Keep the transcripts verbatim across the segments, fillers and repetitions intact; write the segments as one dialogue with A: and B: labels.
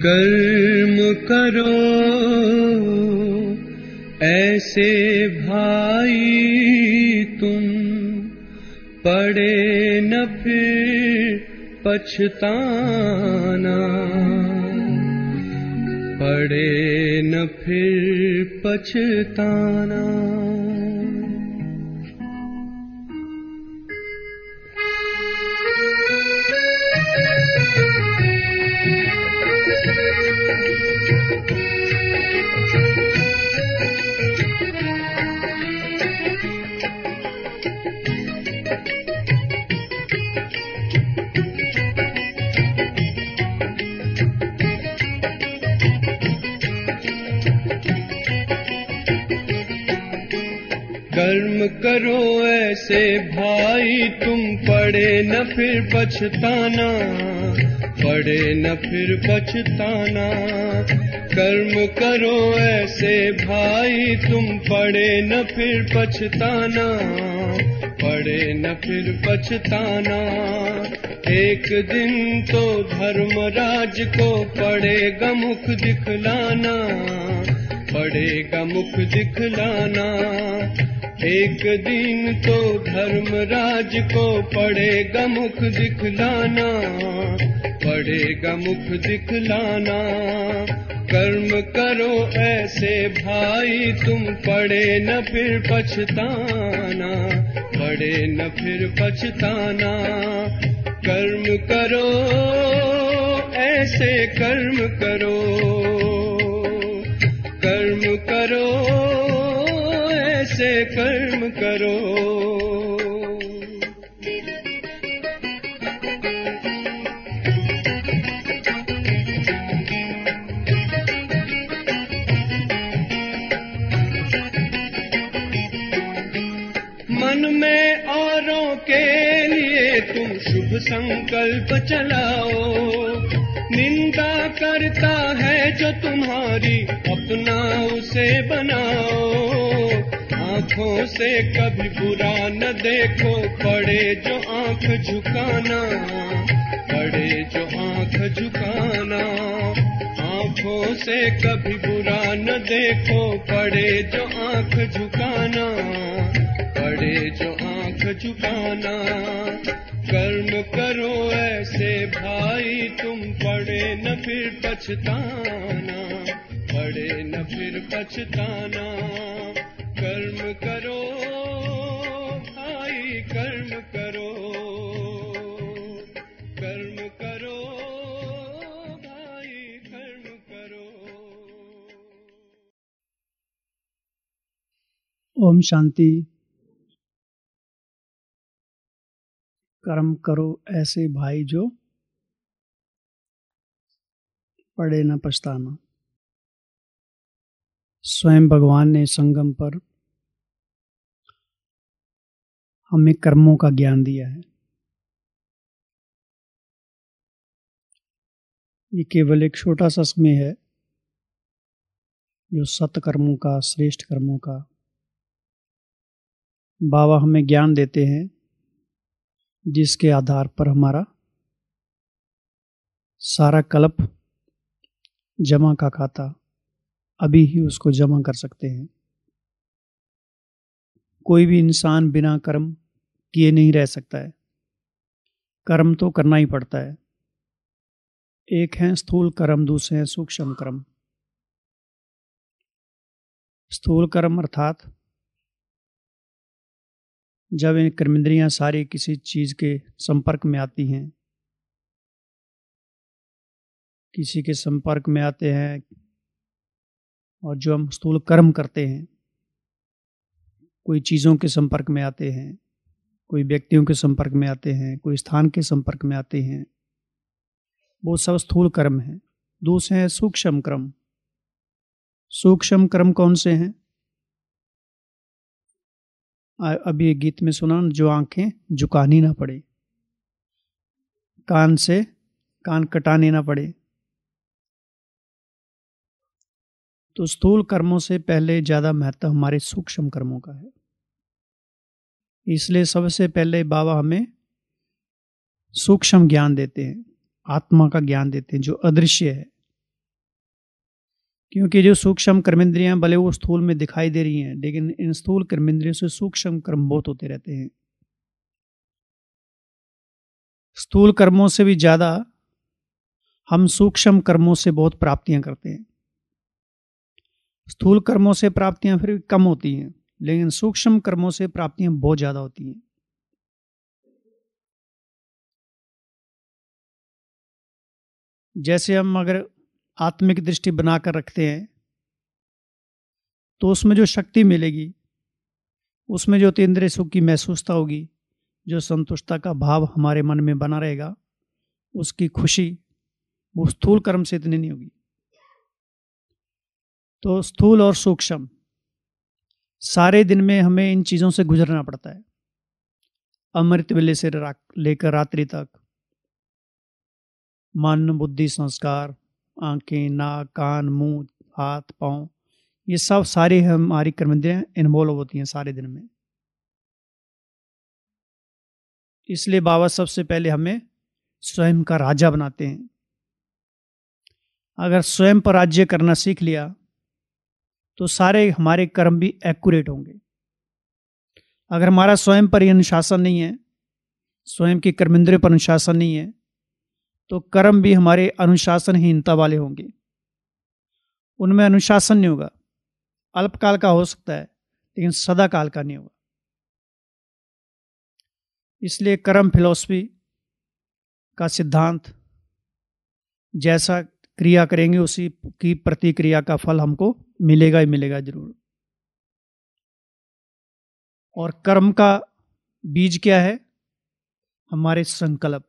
A: कर्म करो ऐसे भाई तुम, पड़े न फिर पछताना, पड़े न फिर पछताना। कर्म करो ऐसे भाई तुम, पड़े न फिर पछताना, पड़े न फिर पछताना। कर्म करो ऐसे भाई तुम, पड़े न फिर पछताना, पड़े न फिर पछताना। एक दिन तो धर्मराज को पड़ेगा मुख दिखलाना, पड़ेगा मुख दिखलाना। एक दिन तो धर्मराज को पड़ेगा मुख दिखलाना, पड़ेगा मुख दिखलाना। कर्म करो ऐसे भाई तुम, पड़े न फिर पछताना, पड़े न फिर पछताना। कर्म करो ऐसे कर्म करो, कर्म करो ऐसे कर्म करो। मन में औरों के लिए तुम शुभ संकल्प चलाओ, निंदा करता है जो तुम्हारी अपना उसे बनाओ। आँखों से कभी बुरा न देखो, पड़े जो आँख झुकाना, पड़े जो आँख झुकाना। आँखों से कभी बुरा न देखो, पड़े जो आँख झुकाना, पड़े जो आँख झुकाना। कर्म करो ऐसे भाई तुम, पड़े न फिर पछताना, पड़े न फिर पछताना। कर्म करो भाई कर्म करो, कर्म करो भाई कर्म करो।
B: ओम शांति। कर्म करो ऐसे भाई जो पड़े न पछताना। स्वयं भगवान ने संगम पर हमें कर्मों का ज्ञान दिया है। ये केवल एक छोटा सा समय है जो सत कर्मों का, श्रेष्ठ कर्मों का बाबा हमें ज्ञान देते हैं, जिसके आधार पर हमारा सारा कल्प जमा का खाता अभी ही उसको जमा कर सकते हैं। कोई भी इंसान बिना कर्म किए नहीं रह सकता है, कर्म तो करना ही पड़ता है। एक है स्थूल कर्म, दूसरे हैं सूक्ष्म कर्म। स्थूल कर्म अर्थात जब इन कर्मेंद्रियां सारी किसी चीज के संपर्क में आती हैं, किसी के संपर्क में आते हैं, और जो हम स्थूल कर्म करते हैं, कोई चीज़ों के संपर्क में आते हैं, कोई व्यक्तियों के संपर्क में आते हैं, कोई स्थान के संपर्क में आते हैं, वो सब स्थूल कर्म है। दूसरे हैं सूक्ष्म कर्म। सूक्ष्म कर्म कौन से हैं? अभी एक गीत में सुना, जो आंखें झुकानी ना पड़े, कान से कान कटाने ना पड़े। तो स्थूल कर्मों से पहले ज्यादा महत्व हमारे सूक्ष्म कर्मों का है। इसलिए सबसे पहले बाबा हमें सूक्ष्म ज्ञान देते हैं, आत्मा का ज्ञान देते हैं जो अदृश्य है, क्योंकि जो सूक्ष्म कर्मेंद्रियां भले वो स्थूल में दिखाई दे रही हैं, लेकिन इन स्थूल कर्मेंद्रियों से सूक्ष्म कर्म बहुत होते रहते हैं। स्थूल कर्मों से भी ज्यादा हम सूक्ष्म कर्मों से बहुत प्राप्तियां करते हैं। स्थूल कर्मों से प्राप्तियां फिर कम होती हैं, लेकिन सूक्ष्म कर्मों से प्राप्तियां बहुत ज्यादा होती हैं। जैसे हम अगर आत्मिक दृष्टि बनाकर रखते हैं तो उसमें जो शक्ति मिलेगी, उसमें जो तीन्द्रिय सुख की महसूसता होगी, जो संतुष्टता का भाव हमारे मन में बना रहेगा, उसकी खुशी वो स्थूल कर्म से इतनी नहीं होगी। तो स्थूल और सूक्ष्म सारे दिन में हमें इन चीजों से गुजरना पड़ता है। अमृत वेले से लेकर रात्रि तक मन, बुद्धि, संस्कार, आंखें, नाक, कान, मुंह, हाथ, पांव, ये सब सारी हमारी कर्मेंद्रियां इन्वॉल्व होती हैं सारे दिन में। इसलिए बाबा सबसे पहले हमें स्वयं का राजा बनाते हैं। अगर स्वयं पर राज्य करना सीख लिया तो सारे हमारे कर्म भी एक्यूरेट होंगे। अगर हमारा स्वयं पर अनुशासन नहीं है, स्वयं की कर्मेंद्रियों पर अनुशासन नहीं है, तो कर्म भी हमारे अनुशासनहीनता वाले होंगे। उनमें अनुशासन नहीं होगा। अल्पकाल का हो सकता है, लेकिन सदा काल का नहीं होगा। इसलिए कर्म फिलॉसफी का सिद्धांत, जैसा क्रिया करेंगे उसी की प्रतिक्रिया का फल हमको मिलेगा ही मिलेगा जरूर। और कर्म का बीज क्या है? हमारे संकल्प।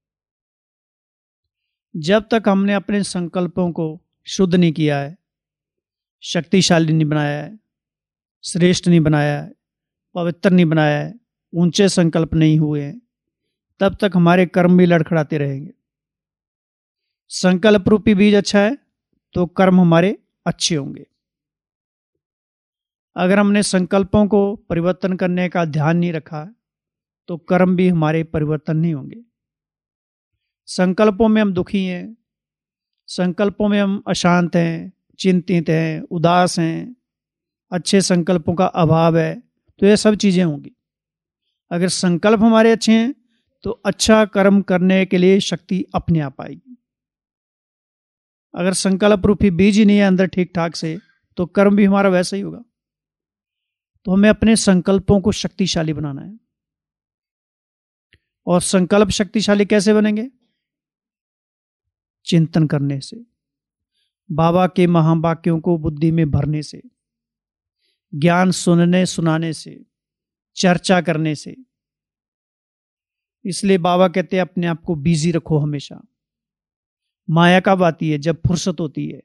B: जब तक हमने अपने संकल्पों को शुद्ध नहीं किया है, शक्तिशाली नहीं बनाया है, श्रेष्ठ नहीं बनाया है, पवित्र नहीं बनाया है, ऊंचे संकल्प नहीं हुए हैं, तब तक हमारे कर्म भी लड़खड़ाते रहेंगे। संकल्प रूपी बीज अच्छा है तो कर्म हमारे अच्छे होंगे। अगर हमने संकल्पों को परिवर्तन करने का ध्यान नहीं रखा तो कर्म भी हमारे परिवर्तन नहीं होंगे। संकल्पों में हम दुखी हैं, संकल्पों में हम अशांत हैं, चिंतित हैं, उदास हैं, अच्छे संकल्पों का अभाव है, तो ये सब चीजें होंगी। अगर संकल्प हमारे अच्छे हैं तो अच्छा कर्म करने के लिए शक्ति अपने आप आएगी। अगर संकल्प रूपी बीज ही नहीं है अंदर ठीक ठाक से, तो कर्म भी हमारा वैसा ही होगा। तो हमें अपने संकल्पों को शक्तिशाली बनाना है। और संकल्प शक्तिशाली कैसे बनेंगे? चिंतन करने से, बाबा के महावाक्यों को बुद्धि में भरने से, ज्ञान सुनने सुनाने से, चर्चा करने से। इसलिए बाबा कहते हैं अपने आप को बिजी रखो हमेशा। माया कब आती है? जब फुर्सत होती है।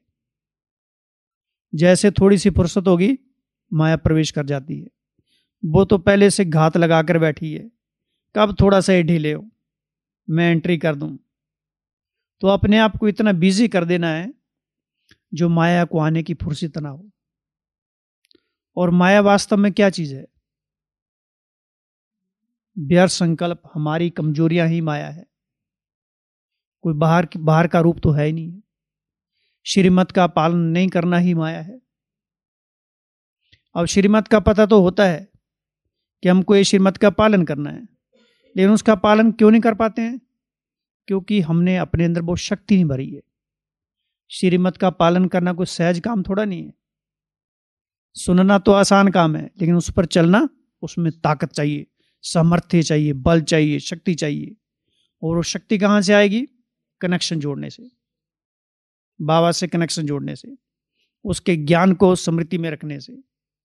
B: जैसे थोड़ी सी फुर्सत होगी, माया प्रवेश कर जाती है। वो तो पहले से घात लगाकर बैठी है, कब थोड़ा सा ही ढीले हो मैं एंट्री कर दूं। तो अपने आप को इतना बिजी कर देना है जो माया को आने की फुर्सत ना हो। और माया वास्तव में क्या चीज है? व्यर्थ संकल्प। हमारी कमजोरियां ही माया है, कोई बाहर बाहर का रूप तो है ही नहीं। श्रीमत का पालन नहीं करना ही माया है। अब श्रीमत का पता तो होता है कि हमको ये श्रीमत का पालन करना है, लेकिन उसका पालन क्यों नहीं कर पाते हैं? क्योंकि हमने अपने अंदर वो शक्ति नहीं भरी है। श्रीमत का पालन करना कोई सहज काम थोड़ा नहीं है। सुनना तो आसान काम है, लेकिन उस पर चलना, उसमें ताकत चाहिए, सामर्थ्य चाहिए, बल चाहिए, शक्ति चाहिए। और वो शक्ति कहाँ से आएगी? कनेक्शन जोड़ने से, बाबा से कनेक्शन जोड़ने से, उसके ज्ञान को स्मृति में रखने से,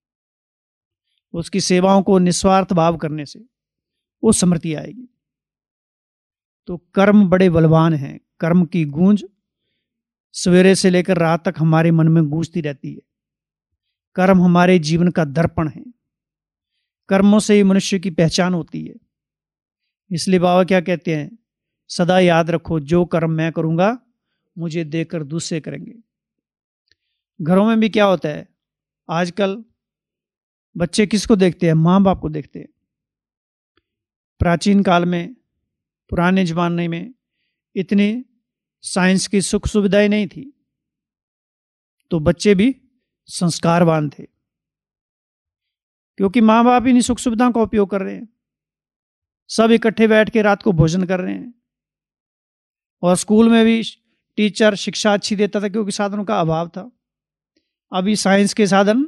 B: उसकी सेवाओं को निस्वार्थ भाव करने से वो स्मृति आएगी। तो कर्म बड़े बलवान हैं। कर्म की गूंज सवेरे से लेकर रात तक हमारे मन में गूंजती रहती है। कर्म हमारे जीवन का दर्पण है। कर्मों से ही मनुष्य की पहचान होती है। इसलिए बाबा क्या कहते हैं? सदा याद रखो, जो कर्म मैं करूंगा मुझे देखकर दूसरे करेंगे। घरों में भी क्या होता है आजकल? बच्चे किसको देखते हैं? माँ बाप को देखते हैं। प्राचीन काल में, पुराने जमाने में इतनी साइंस की सुख सुविधाएं नहीं थी। तो बच्चे भी संस्कारवान थे, क्योंकि माँ बाप इन्हीं सुख सुविधाओं का उपयोग कर रहे हैं। सब इकट्ठे बैठ के रात को भोजन कर रहे हैं, और स्कूल में भी टीचर शिक्षा अच्छी देता था क्योंकि साधनों का अभाव था। अभी साइंस के साधन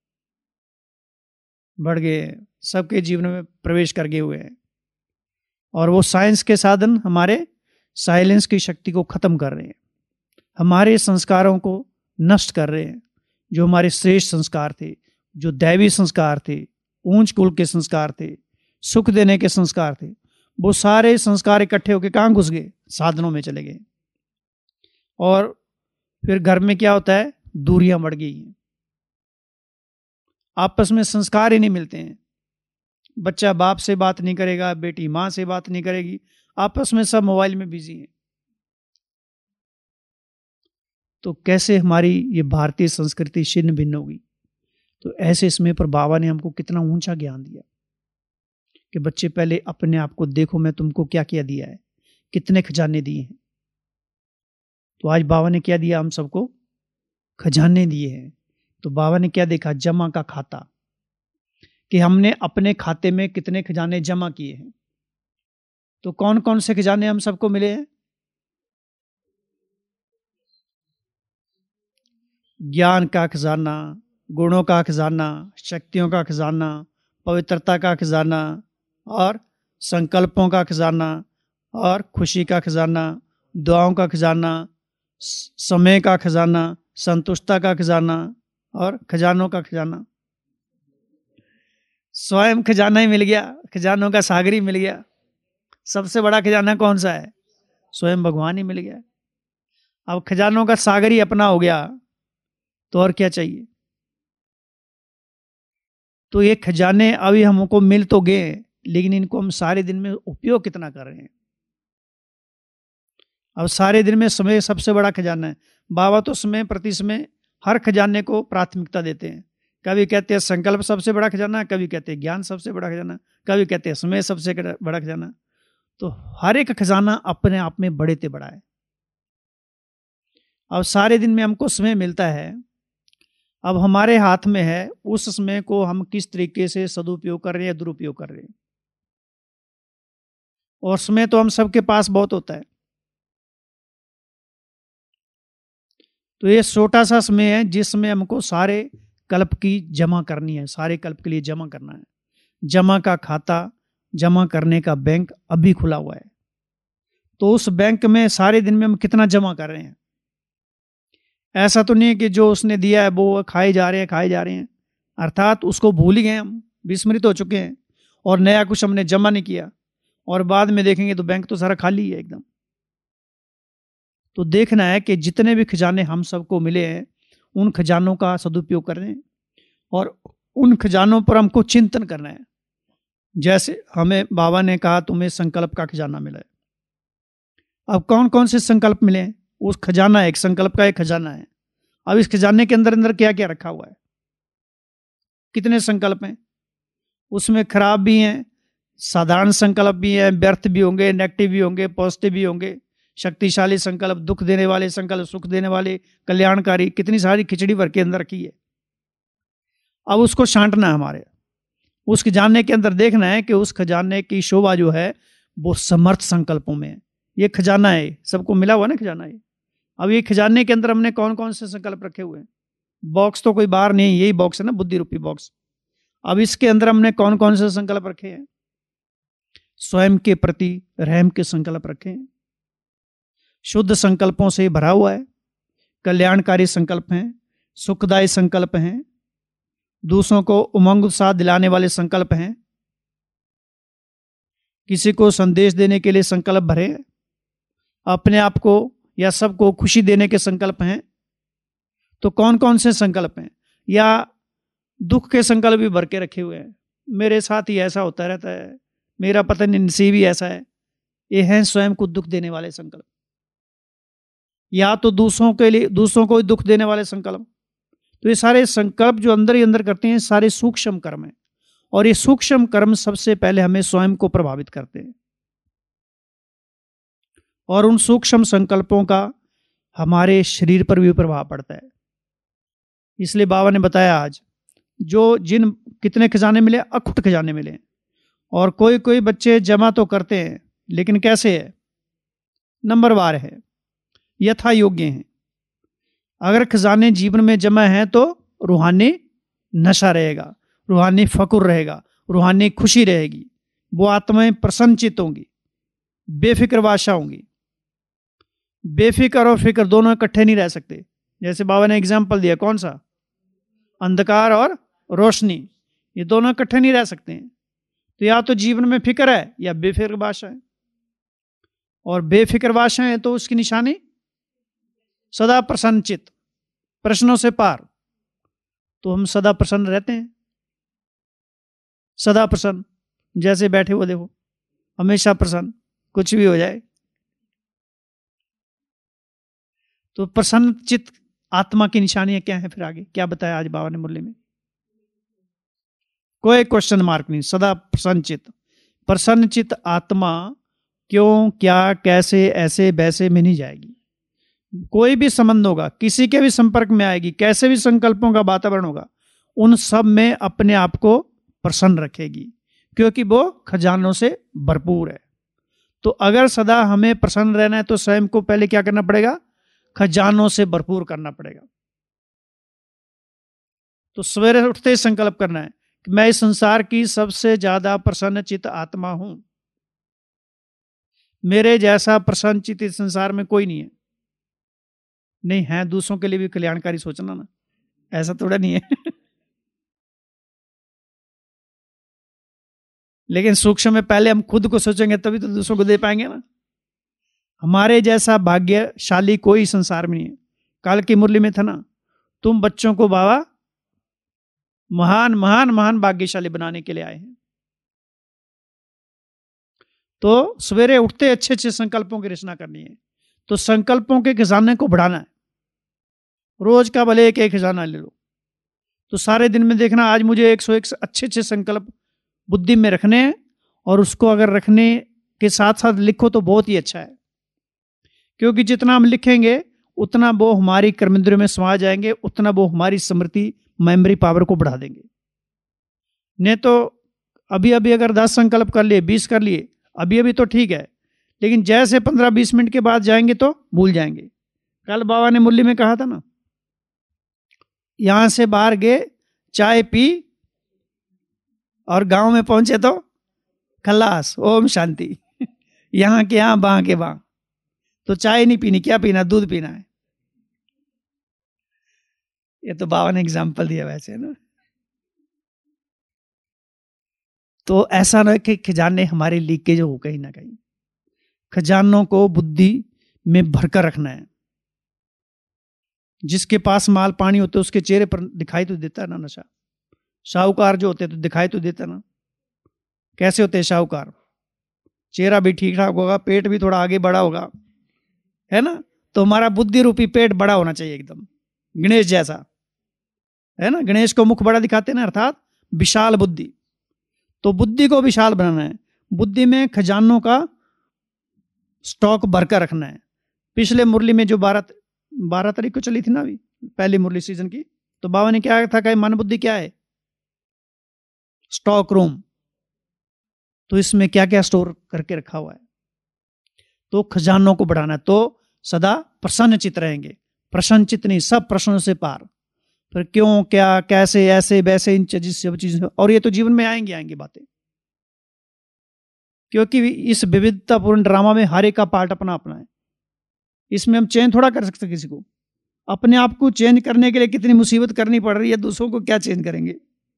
B: बढ़ गए हैं, सबके जीवन में प्रवेश कर गए हुए हैं, और वो साइंस के साधन हमारे साइलेंस की शक्ति को खत्म कर रहे हैं, हमारे संस्कारों को नष्ट कर रहे हैं। जो हमारे श्रेष्ठ संस्कार थे, जो दैवी संस्कार थे, ऊंच कुल के संस्कार थे, सुख देने के संस्कार थे, वो सारे संस्कार इकट्ठे होकर कहाँ घुस गए? साधनों में चले गए। और फिर घर में क्या होता है? दूरियां बढ़ गई हैं, आपस में संस्कार ही नहीं मिलते हैं। बच्चा बाप से बात नहीं करेगा, बेटी माँ से बात नहीं करेगी, आपस में सब मोबाइल में बिजी हैं। तो कैसे हमारी ये भारतीय संस्कृति छिन्न भिन्न होगी? तो ऐसे समय पर बाबा ने हमको कितना ऊंचा ज्ञान दिया कि बच्चे पहले अपने आप को देखो, मैं तुमको क्या क्या दिया है, कितने खजाने दिए हैं। तो आज बाबा ने क्या दिया? हम सबको खजाने दिए हैं। तो बाबा ने क्या देखा? जमा का खाता, कि हमने अपने खाते में कितने खजाने जमा किए हैं। तो कौन कौन से खजाने हम सबको मिले हैं? ज्ञान का खजाना, गुणों का खजाना, शक्तियों का खजाना, पवित्रता का खजाना, और संकल्पों का खजाना, और खुशी का खजाना, दुआओं का खजाना, समय का खजाना, संतुष्टता का खजाना, और खजानों का खजाना। स्वयं खजाना ही मिल गया, खजानों का सागर ही मिल गया। सबसे बड़ा खजाना कौन सा है? स्वयं भगवान ही मिल गया। अब खजानों का सागर ही अपना हो गया, तो और क्या चाहिए? तो ये खजाने अभी हमको मिल तो गए, लेकिन इनको हम सारे दिन में उपयोग कितना कर रहे हैं? अब सारे दिन में समय सबसे बड़ा खजाना है। बाबा तो समय प्रति समय हर खजाने को प्राथमिकता देते हैं। कभी कहते हैं संकल्प सबसे बड़ा खजाना, कभी कहते हैं ज्ञान सबसे बड़ा खजाना, कभी कहते हैं समय सबसे बड़ा खजाना। तो हर एक खजाना अपने आप में बड़े ते बड़ा है। अब सारे दिन में हमको समय मिलता है, अब हमारे हाथ में है उस समय को हम किस तरीके से सदुपयोग कर रहे हैं या दुरुपयोग कर रहे हैं। और समय तो हम सबके पास बहुत होता है। तो ये छोटा सा समय है जिसमें हमको सारे कल्प की जमा करनी है, सारे कल्प के लिए जमा करना है। जमा का खाता, जमा करने का बैंक अभी खुला हुआ है। तो उस बैंक में सारे दिन में हम कितना जमा कर रहे हैं? ऐसा तो नहीं है कि जो उसने दिया है वो खाए जा रहे हैं खाए जा रहे हैं, अर्थात उसको भूल ही गए, हम विस्मृत हो चुके हैं, और नया कुछ हमने जमा नहीं किया, और बाद में देखेंगे तो बैंक तो सारा खाली है एकदम। तो देखना है कि जितने भी खजाने हम सबको मिले हैं उन खजानों का सदुपयोग कर रहे हैं, और उन खजानों पर हमको चिंतन करना है। जैसे हमें बाबा ने कहा तुम्हें संकल्प का खजाना मिला है। अब कौन कौन से संकल्प मिले हैं? उस खजाना एक संकल्प का एक खजाना है। अब इस खजाने के अंदर अंदर क्या क्या रखा हुआ है? कितने संकल्प हैं? उसमें खराब भी हैं, साधारण संकल्प भी हैं, व्यर्थ भी होंगे, नेगेटिव भी होंगे, पॉजिटिव भी होंगे, शक्तिशाली संकल्प, दुख देने वाले संकल्प, सुख देने वाले, कल्याणकारी, कितनी सारी खिचड़ी भर के अंदर रखी है। अब उसको छांटना है हमारे, उस खजाने के अंदर देखना है कि उस खजाने की शोभा जो है वो समर्थ संकल्पों में है। ये खजाना है, सबको मिला हुआ ना खजाना है। अब ये खजाने के अंदर हमने कौन कौन से संकल्प रखे हुए हैं? बॉक्स तो कोई बाहर नहीं, यही बॉक्स है ना, बुद्धि रूपी बॉक्स। अब इसके अंदर हमने कौन कौन से संकल्प रखे हैं? स्वयं के प्रति रहम के संकल्प रखे हैं, शुद्ध संकल्पों से भरा हुआ है, कल्याणकारी संकल्प हैं, सुखदायी संकल्प हैं, दूसरों को उमंग उत्साह दिलाने वाले संकल्प हैं, किसी को संदेश देने के लिए संकल्प भरे, अपने आप को या सबको खुशी देने के संकल्प हैं। तो कौन कौन से संकल्प हैं? या दुख के संकल्प भी भर के रखे हुए हैं, मेरे साथ ही ऐसा होता रहता है, मेरा पता नहीं नसीब ही ऐसा है। ये हैं स्वयं को दुख देने वाले संकल्प, या तो दूसरों के लिए दूसरों को दुख देने वाले संकल्प। तो ये सारे संकल्प जो अंदर ही अंदर करते हैं सारे सूक्ष्म कर्म हैं, और ये सूक्ष्म कर्म सबसे पहले हमें स्वयं को प्रभावित करते हैं, और उन सूक्ष्म संकल्पों का हमारे शरीर पर भी प्रभाव पड़ता है। इसलिए बाबा ने बताया आज जो जिन कितने खजाने मिले, अखुट खजाने मिले। और कोई कोई बच्चे जमा तो करते हैं, लेकिन कैसे है, नंबरवार है, यथा योग्य हैं। अगर खजाने जीवन में जमा हैं तो रूहानी नशा रहेगा, रूहानी फकुर रहेगा, रूहानी खुशी रहेगी, वो आत्माएं प्रसन्नचित होंगी, बेफिक्र बादशाह होंगी। बेफिक्र और फिक्र दोनों इकट्ठे नहीं रह सकते। जैसे बाबा ने एग्जाम्पल दिया, कौन सा, अंधकार और रोशनी, ये दोनों इकट्ठे नहीं रह सकते हैं। तो या तो जीवन में फिक्र है या बेफिक्र बादशाह है। और बेफिक्र बादशाह है तो उसकी निशानी सदा प्रसन्नचित, प्रश्नों से पार। तो हम सदा प्रसन्न रहते हैं, सदा प्रसन्न, जैसे बैठे हुए देखो, हमेशा प्रसन्न, कुछ भी हो जाए। तो प्रसन्न चित्त आत्मा की निशानियां क्या है, फिर आगे क्या बताया आज बाबा ने मुरली में? कोई क्वेश्चन मार्क नहीं, सदा प्रसन्न चित्त। प्रसन्न चित्त आत्मा क्यों, क्या, कैसे, ऐसे वैसे में नहीं जाएगी। कोई भी संबंध होगा, किसी के भी संपर्क में आएगी, कैसे भी संकल्पों का वातावरण होगा, उन सब में अपने आप को प्रसन्न रखेगी, क्योंकि वो खजानों से भरपूर है। तो अगर सदा हमें प्रसन्न रहना है तो स्वयं को पहले क्या करना पड़ेगा, खजानों से भरपूर करना पड़ेगा। तो सवेरे उठते ही संकल्प करना है कि मैं इस संसार की सबसे ज्यादा प्रसन्न चित्त आत्मा हूं। मेरे जैसा प्रसन्न चित्त इस संसार में कोई नहीं है। नहीं है, दूसरों के लिए भी कल्याणकारी सोचना ना, ऐसा थोड़ा नहीं है। लेकिन सूक्ष्म में पहले हम खुद को सोचेंगे तभी तो दूसरों को दे पाएंगे ना। हमारे जैसा भाग्यशाली कोई संसार में नहीं है। कल की मुरली में था ना, तुम बच्चों को बाबा महान महान महान भाग्यशाली बनाने के लिए आए हैं। तो सवेरे उठते अच्छे अच्छे संकल्पों की रचना करनी है। तो संकल्पों के खजाने को बढ़ाना है। रोज का भले एक एक खजाना ले लो, तो सारे दिन में देखना आज मुझे एक सौ एक अच्छे अच्छे संकल्प बुद्धि में रखने हैं, और उसको अगर रखने के साथ साथ लिखो तो बहुत ही अच्छा है। क्योंकि जितना हम लिखेंगे उतना वो हमारी कर्मेंद्रियों में समा जाएंगे, उतना वो हमारी स्मृति मेमोरी पावर को बढ़ा देंगे। नहीं तो अभी अभी अगर दस संकल्प कर लिए, बीस कर लिए, अभी अभी तो ठीक है, लेकिन जैसे पंद्रह बीस मिनट के बाद जाएंगे तो भूल जाएंगे। कल बाबा ने मुरली में कहा था ना, यहां से बाहर गए, चाय पी और गांव में पहुंचे तो खलास, ओम शांति। यहां के यहां, वहां के वहां। तो चाय नहीं पीनी, क्या पीना, दूध पीना है। ये तो बाबा ने एग्जाम्पल दिया वैसे ना। तो ऐसा ना कि खजाने हमारे लीकेज हो कहीं ना कहीं। खजानों को बुद्धि में भरकर रखना है। जिसके पास माल पानी होते उसके चेहरे पर दिखाई तो देता है ना नशा। शाहूकार जो होते तो दिखाई तो देता ना। कैसे होते हैं शाहूकार? चेहरा भी ठीक ठाक होगा, पेट भी थोड़ा आगे बढ़ा होगा, है ना। तो हमारा बुद्धि रूपी पेट बड़ा होना चाहिए, एकदम गणेश जैसा, है ना। गणेश को मुख बड़ा दिखाते हैं ना, अर्थात विशाल बुद्धि। तो बुद्धि को विशाल बनाना है। बुद्धि में खजानों का स्टॉक भरकर रखना है। पिछले मुरली में जो बारह बारह तारीख को चली थी ना, अभी पहली मुरली सीजन की, तो बाबा ने क्या था कि मन बुद्धि क्या है, स्टॉक रूम। तो इसमें क्या क्या स्टोर करके रखा हुआ है। तो खजानों को बढ़ाना, तो सदा प्रसन्न चित रहेंगे। प्रसन्न चित नहीं, सब प्रश्नों से पार। फिर क्यों, क्या, कैसे, ऐसे वैसे, इन सब चीजें, और ये तो जीवन में आएंगी आएंगी बातें। क्योंकि इस विविधतापूर्ण ड्रामा में हर एक का पार्ट अपना अपना है। इसमें हम चेंज थोड़ा कर सकते किसी को। अपने आप को चेंज करने के लिए कितनी मुसीबत करनी पड़ रही है, दूसरों को क्या चेंज करेंगे।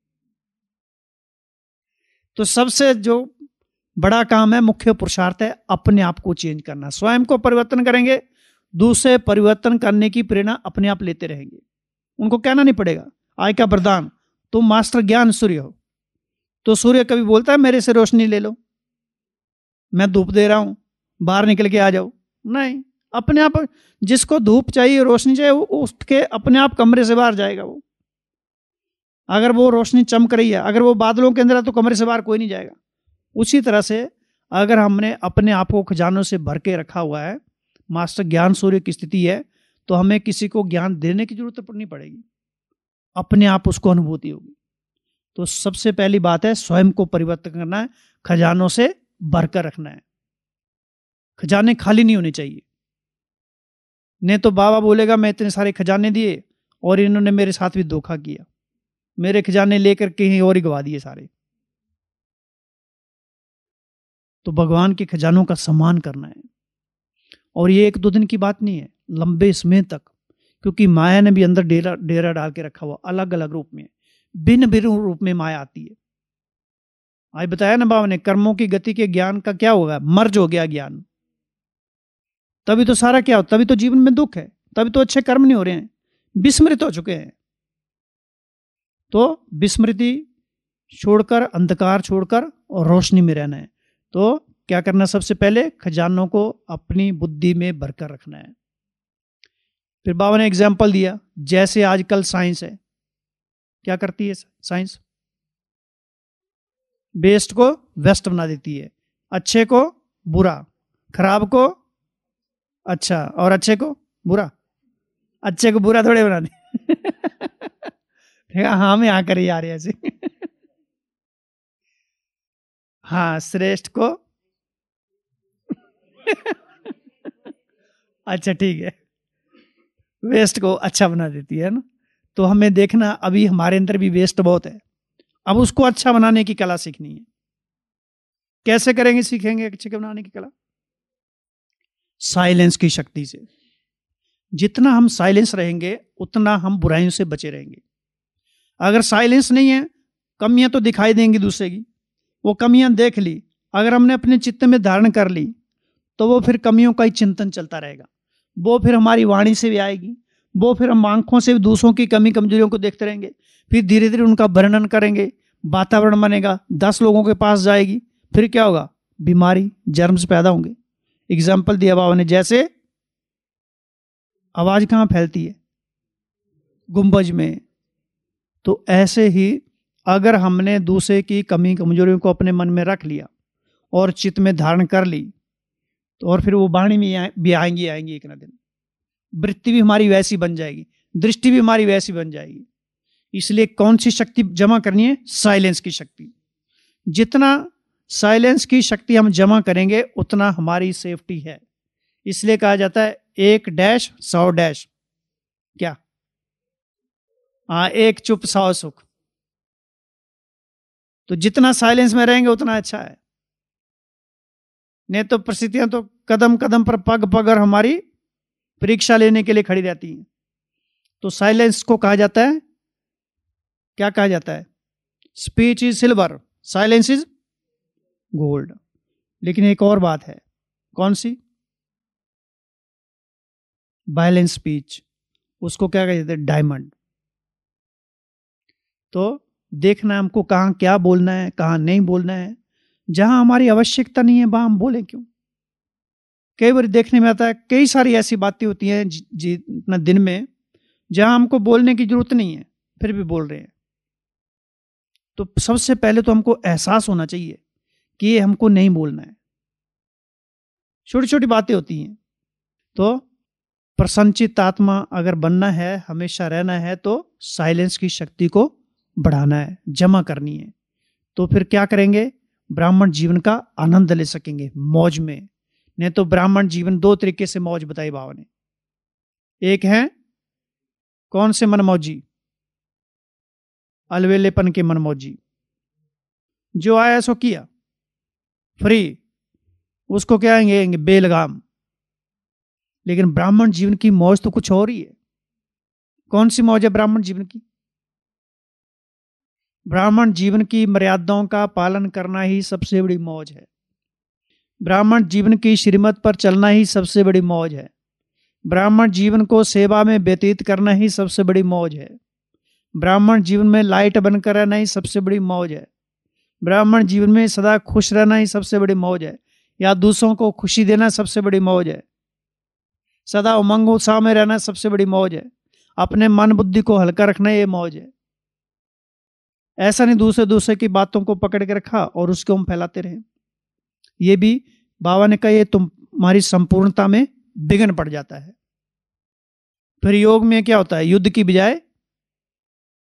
B: तो सबसे जो बड़ा काम है, मुख्य पुरुषार्थ है अपने आप को चेंज करना। स्वयं को परिवर्तन करेंगे, दूसरे परिवर्तन करने की प्रेरणा अपने आप लेते रहेंगे। उनको कहना नहीं पड़ेगा। आज का वरदान, तुम मास्टर ज्ञान सूर्य हो। तो सूर्य कभी बोलता है मेरे से रोशनी ले लो, मैं धूप दे रहा हूं, बाहर निकल के आ जाओ? नहीं, अपने आप जिसको धूप चाहिए, रोशनी चाहिए, वो उठ के अपने आप कमरे से बाहर जाएगा। वो अगर वो रोशनी चमक रही है, अगर वो बादलों के अंदर है, तो कमरे से बाहर कोई नहीं जाएगा। उसी तरह से अगर हमने अपने आप को खजानों से भर के रखा हुआ है, मास्टर ज्ञान सूर्य की स्थिति है, तो हमें किसी को ज्ञान देने की जरूरत नहीं पड़ेगी। अपने आप उसको अनुभूति होगी। तो सबसे पहली बात है स्वयं को परिवर्तन करना है, खजानों से भरकर रखना है। खजाने खाली नहीं होने चाहिए। नहीं तो बाबा बोलेगा मैं इतने सारे खजाने दिए और इन्होंने मेरे साथ भी धोखा किया, मेरे खजाने लेकर कहीं और ही गवा दिए सारे। तो भगवान के खजानों का सम्मान करना है। और ये एक दो दिन की बात नहीं है, लंबे समय तक, क्योंकि माया ने भी अंदर डेरा डेरा डाल के रखा हुआ, अलग अलग रूप में, भिन्न भिन्न रूप में माया आती है। आज बताया ना बाबा ने, कर्मों की गति के ज्ञान का क्या होगा, मर्ज हो गया ज्ञान। तभी तो सारा क्या हो, तभी तो जीवन में दुख है, तभी तो अच्छे कर्म नहीं हो रहे हैं, विस्मृत हो चुके हैं। तो विस्मृति छोड़कर, अंधकार छोड़कर और रोशनी में रहना है। तो क्या करना, सबसे पहले खजानों को अपनी बुद्धि में भरकर रखना है। फिर बाबा ने एग्जाम्पल दिया, जैसे आजकल साइंस है, क्या करती है साइंस, बेस्ट को वेस्ट बना देती है, अच्छे को बुरा, खराब को अच्छा, और अच्छे को बुरा। अच्छे को बुरा थोड़े बना दे हाँ में आकर ही आ रही ऐसे हाँ, श्रेष्ठ को अच्छा ठीक है, वेस्ट को अच्छा बना देती है ना। तो हमें देखना, अभी हमारे अंदर भी वेस्ट बहुत है, अब उसको अच्छा बनाने की कला सीखनी है। कैसे करेंगे, सीखेंगे अच्छे के बनाने की कला? साइलेंस की शक्ति से। जितना हम साइलेंस रहेंगे उतना हम बुराइयों से बचे रहेंगे। अगर साइलेंस नहीं है, कमियां तो दिखाई देंगी दूसरे की, वो कमियां देख ली, अगर हमने अपने चित्त में धारण कर ली तो वो फिर कमियों का ही चिंतन चलता रहेगा। वो फिर हमारी वाणी से भी आएगी, वो फिर हम आंखों से भी दूसरों की कमी कमजोरियों को देखते रहेंगे, फिर धीरे धीरे उनका वर्णन करेंगे, वातावरण बनेगा, दस लोगों के पास जाएगी, फिर क्या होगा, बीमारी, जर्म्स पैदा होंगे। एग्जाम्पल दिया बाबा ने, जैसे आवाज कहाँ फैलती है, गुंबज में। तो ऐसे ही अगर हमने दूसरे की कमी कमजोरियों को अपने मन में रख लिया और चित्त में धारण कर ली, तो और फिर वो वाणी में भी आएंगी आएंगी एक ना दिन, वृत्ति भी हमारी वैसी बन जाएगी, दृष्टि भी हमारी वैसी बन जाएगी। इसलिए कौन सी शक्ति जमा करनी है, साइलेंस की शक्ति। जितना साइलेंस की शक्ति हम जमा करेंगे उतना हमारी सेफ्टी है। इसलिए कहा जाता है एक डैश सौ डैश, क्या, हाँ, एक चुप सौ सुख। तो जितना साइलेंस में रहेंगे उतना अच्छा है। नहीं तो परिस्थितियां तो कदम कदम पर, पग पग और हमारी परीक्षा लेने के लिए खड़ी रहती हैं। तो साइलेंस को कहा जाता है, क्या कहा जाता है, speech is silver, silence is gold. लेकिन एक और बात है, कौन सी, वायलेंस स्पीच, उसको क्या कहते हैं, डायमंड। तो देखना हमको कहां क्या बोलना है, कहां नहीं बोलना है। जहां हमारी आवश्यकता नहीं है वहां हम बोले क्यों। कई बार देखने में आता है, कई सारी ऐसी बातें होती हैं जी अपना दिन में जहां हमको बोलने की जरूरत नहीं है, फिर भी बोल रहे हैं। तो सबसे पहले तो हमको एहसास होना चाहिए कि ये हमको नहीं बोलना है। छोटी छोटी बातें होती हैं। तो प्रसन्नचित्त आत्मा अगर बनना है, हमेशा रहना है, तो साइलेंस की शक्ति को बढ़ाना है, जमा करनी है। तो फिर क्या करेंगे, ब्राह्मण जीवन का आनंद ले सकेंगे मौज में। नहीं तो ब्राह्मण जीवन दो तरीके से मौज बताई बाबा ने। एक है कौन से मनमौजी, अलवेलेपन के मनमौजी, जो आया सो किया फ्री, उसको क्या कहेंगे, बेलगाम। लेकिन ब्राह्मण जीवन की मौज तो कुछ और ही है। कौन सी मौज है ब्राह्मण जीवन की? ब्राह्मण जीवन की मर्यादाओं का पालन करना ही सबसे बड़ी मौज है। ब्राह्मण जीवन की श्रीमत पर चलना ही सबसे बड़ी मौज है। ब्राह्मण जीवन को सेवा में व्यतीत करना ही सबसे बड़ी मौज है। ब्राह्मण जीवन में लाइट बनकर रहना ही सबसे बड़ी मौज है। ब्राह्मण जीवन में सदा खुश रहना ही सबसे बड़ी मौज है, या दूसरों को खुशी देना सबसे बड़ी मौज है। सदा उमंग उत्साह में रहना सबसे बड़ी मौज है। अपने मन बुद्धि को हल्का रखना ये मौज है। ऐसा नहीं दूसरे दूसरे की बातों को पकड़ के रखा और उसको हम फैलाते रहे। ये भी बाबा ने कहा, ये तुम्हारी संपूर्णता में विघ्न पड़ जाता है। फिर योग में क्या होता है, युद्ध की बजाय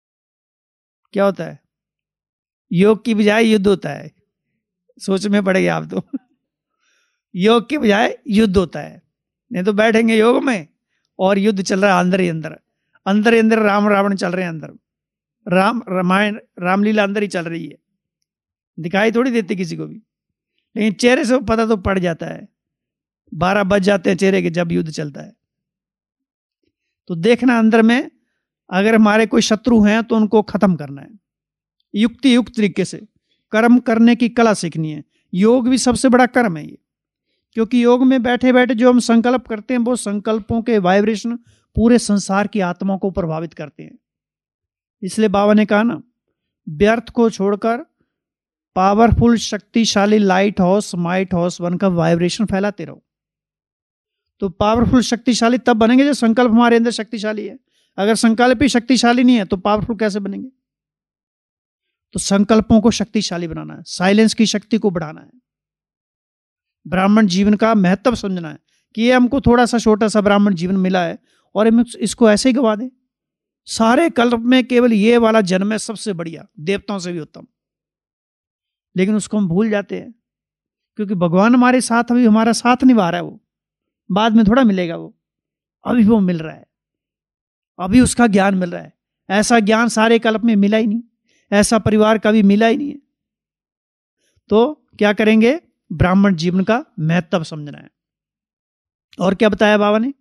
B: क्या होता है? योग की बजाय युद्ध होता है। सोच में पड़ गया आप तो। योग की बजाय युद्ध होता है। नहीं तो बैठेंगे योग में और युद्ध चल रहा है अंदर ही अंदर, अंदर ही अंदर राम रावण चल रहे हैं अंदर, राम रामायण रामलीला अंदर ही चल रही है, दिखाई थोड़ी देती किसी को भी, लेकिन चेहरे से पता तो पड़ जाता है। बारह बज जाते हैं चेहरे के जब युद्ध चलता है। तो देखना अंदर में अगर हमारे कोई शत्रु हैं तो उनको खत्म करना है युक्ति युक्त तरीके से। कर्म करने की कला सीखनी है। योग भी सबसे बड़ा कर्म है ये, क्योंकि योग में बैठे बैठे जो हम संकल्प करते हैं वो संकल्पों के वाइब्रेशन पूरे संसार की आत्मा को प्रभावित करते हैं। इसलिए बाबा ने कहा ना, व्यर्थ को छोड़कर पावरफुल शक्तिशाली लाइट हाउस माइट हाउस बनकर वाइब्रेशन फैलाते रहो। तो पावरफुल शक्तिशाली तब बनेंगे जब संकल्प हमारे अंदर शक्तिशाली है। अगर संकल्प ही शक्तिशाली नहीं है तो पावरफुल कैसे बनेंगे? तो संकल्पों को शक्तिशाली बनाना है, साइलेंस की शक्ति को बढ़ाना है, ब्राह्मण जीवन का महत्व समझना है कि ये हमको थोड़ा सा छोटा सा ब्राह्मण जीवन मिला है और हम इसको ऐसे ही गवा दें। सारे कल्प में केवल ये वाला जन्म है सबसे बढ़िया, देवताओं से भी उत्तम, लेकिन उसको हम भूल जाते हैं क्योंकि भगवान हमारे साथ अभी हमारा साथ निभा रहा है। वो बाद में थोड़ा मिलेगा, वो अभी वो मिल रहा है, अभी उसका ज्ञान मिल रहा है। ऐसा ज्ञान सारे कल्प में मिला ही नहीं, ऐसा परिवार कभी मिला ही नहीं है। तो क्या करेंगे? ब्राह्मण जीवन का महत्व समझना है। और क्या बताया बाबा ने?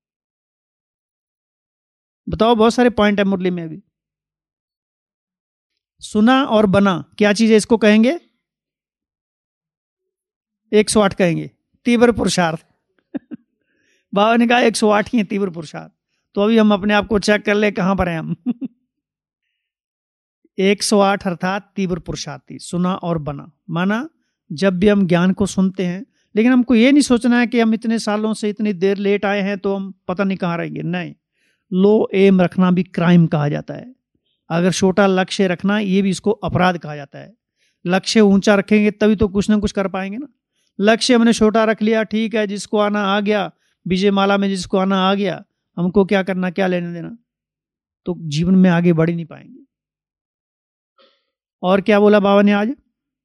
B: बताओ, बहुत सारे पॉइंट है मुरली में अभी। सुना और बना, क्या चीज है इसको कहेंगे? एक सौ आठ कहेंगे, तीव्र पुरुषार्थ। बाबा ने कहा एक सौ आठ ही है तीव्र पुरुषार्थ। तो अभी हम अपने आप को चेक कर ले कहां पर हैं हम। एक सौ आठ अर्थात तीव्र पुरुषार्थी, सुना और बना। माना जब भी हम ज्ञान को सुनते हैं, लेकिन हमको ये नहीं सोचना है कि हम इतने सालों से इतनी देर लेट आए हैं तो हम पता नहीं कहाँ रहेंगे। नहीं, लो एम रखना भी क्राइम कहा जाता है। अगर छोटा लक्ष्य रखना, ये भी इसको अपराध कहा जाता है। लक्ष्य ऊंचा रखेंगे तभी तो कुछ ना कुछ कर पाएंगे ना। लक्ष्य हमने छोटा रख लिया, ठीक है, जिसको आना आ गया, विजय माला में जिसको आना आ गया, हमको क्या करना, क्या लेने देना, तो जीवन में आगे बढ़ ही नहीं पाएंगे। और क्या बोला बाबा ने आज?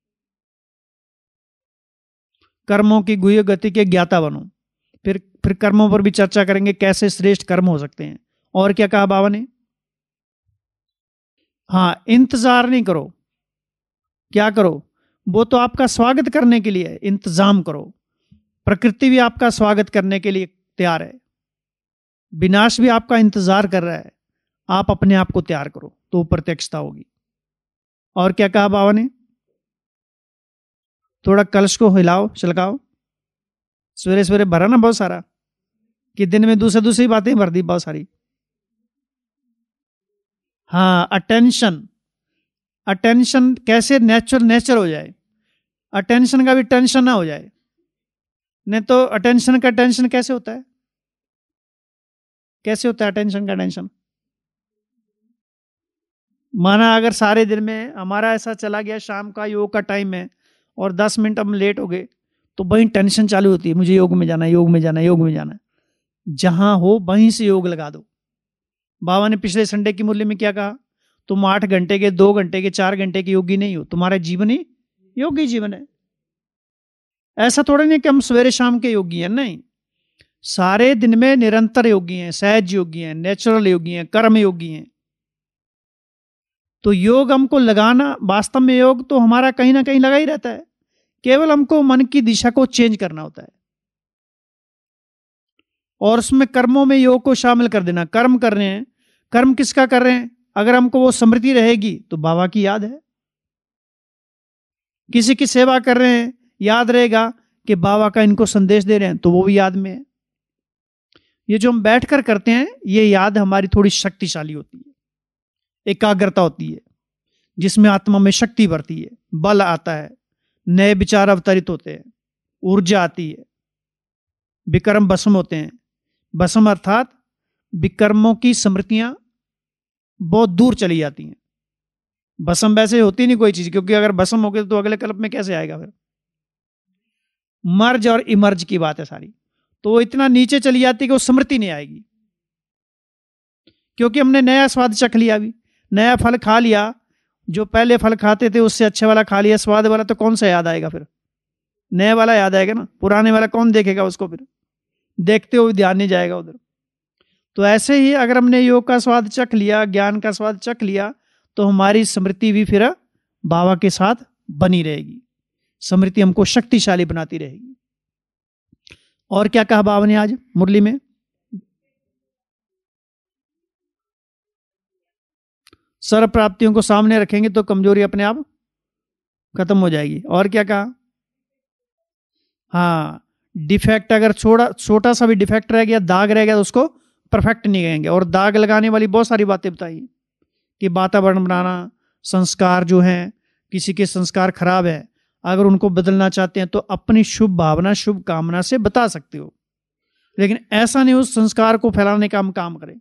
B: कर्मों की गुह्य गति के ज्ञाता बनो। फिर फिर कर्मों पर भी चर्चा करेंगे, कैसे श्रेष्ठ कर्म हो सकते हैं। और क्या कहा बाबा ने? हाँ, इंतजार नहीं करो। क्या करो? वो तो आपका स्वागत करने के लिए है, इंतजाम करो। प्रकृति भी आपका स्वागत करने के लिए तैयार है, विनाश भी आपका इंतजार कर रहा है। आप अपने आप को तैयार करो तो प्रत्यक्षता होगी। और क्या कहा बाबा ने? थोड़ा कलश को हिलाओ, चलकाओ। सवेरे सवेरे भरा ना बहुत सारा, कि दिन में दूसरी दूसरी बातें भर दी बहुत सारी। हाँ, अटेंशन। अटेंशन कैसे नेचुरल नेचर हो जाए, अटेंशन का भी टेंशन ना हो जाए। नहीं तो अटेंशन का टेंशन कैसे होता है? कैसे होता है अटेंशन का टेंशन? माना अगर सारे दिन में हमारा ऐसा चला गया, शाम का योग का टाइम है और दस मिनट हम लेट हो गए, तो वहीं टेंशन चालू होती है, मुझे योग में जाना है, योग में जाना है, योग में जाना है। जहां हो वहीं से योग लगा दो। बाबा ने पिछले संडे की मुरली में क्या कहा? तुम आठ घंटे के, दो घंटे के, चार घंटे के योगी नहीं हो, तुम्हारा जीवन ही योगी जीवन है। ऐसा थोड़ा नहीं कि हम सवेरे शाम के योगी हैं, नहीं, सारे दिन में निरंतर योगी हैं, सहज योगी हैं, नेचुरल योगी हैं, कर्म योगी हैं। तो योग हमको लगाना, वास्तव में योग तो हमारा कहीं ना कहीं लगा ही रहता है, केवल हमको मन की दिशा को चेंज करना होता है और उसमें कर्मों में योग को शामिल कर देना। कर्म कर रहे हैं, कर्म किसका कर रहे हैं? अगर हमको वो स्मृति रहेगी तो बाबा की याद है। किसी की सेवा कर रहे हैं, याद रहेगा कि बाबा का इनको संदेश दे रहे हैं, तो वो भी याद में है। ये जो हम बैठकर करते हैं, ये याद हमारी थोड़ी शक्तिशाली होती है, एकाग्रता होती है, जिसमें आत्मा में शक्ति बढ़ती है, बल आता है, नए विचार अवतरित होते हैं, ऊर्जा आती है, विकर्म भस्म होते हैं। भस्म अर्थात विकर्मों की स्मृतियां बहुत दूर चली जाती हैं। भस्म वैसे होती नहीं कोई चीज, क्योंकि अगर भस्म हो गई तो अगले कल्प में कैसे आएगा? फिर मर्ज और इमर्ज की बात है सारी। तो वो इतना नीचे चली जाती है कि वो स्मृति नहीं आएगी, क्योंकि हमने नया स्वाद चख लिया, अभी नया फल खा लिया, जो पहले फल खाते थे उससे अच्छे वाला खा लिया, स्वाद वाला, तो कौन सा याद आएगा फिर? नए वाला याद आएगा ना। पुराने वाला कौन देखेगा उसको? फिर देखते हुए ध्यान नहीं जाएगा उधर। तो ऐसे ही अगर हमने योग का स्वाद चख लिया, ज्ञान का स्वाद चख लिया, तो हमारी स्मृति भी फिर बाबा के साथ बनी रहेगी। स्मृति हमको शक्तिशाली बनाती रहेगी। और क्या कहा बाबा ने आज मुरली में? सर्व प्राप्तियों को सामने रखेंगे तो कमजोरी अपने आप खत्म हो जाएगी। और क्या कहा? हाँ, डिफेक्ट अगर छोटा छोटा सा भी डिफेक्ट रह गया, दाग रह गया, तो उसको परफेक्ट नहीं कहेंगे। और दाग लगाने वाली बहुत सारी बातें बताई कि वातावरण बनाना, संस्कार जो हैं, किसी के संस्कार खराब है, अगर उनको बदलना चाहते हैं तो अपनी शुभ भावना, शुभ कामना से बता सकते हो, लेकिन ऐसा नहीं उस संस्कार को फैलाने का हम काम करें।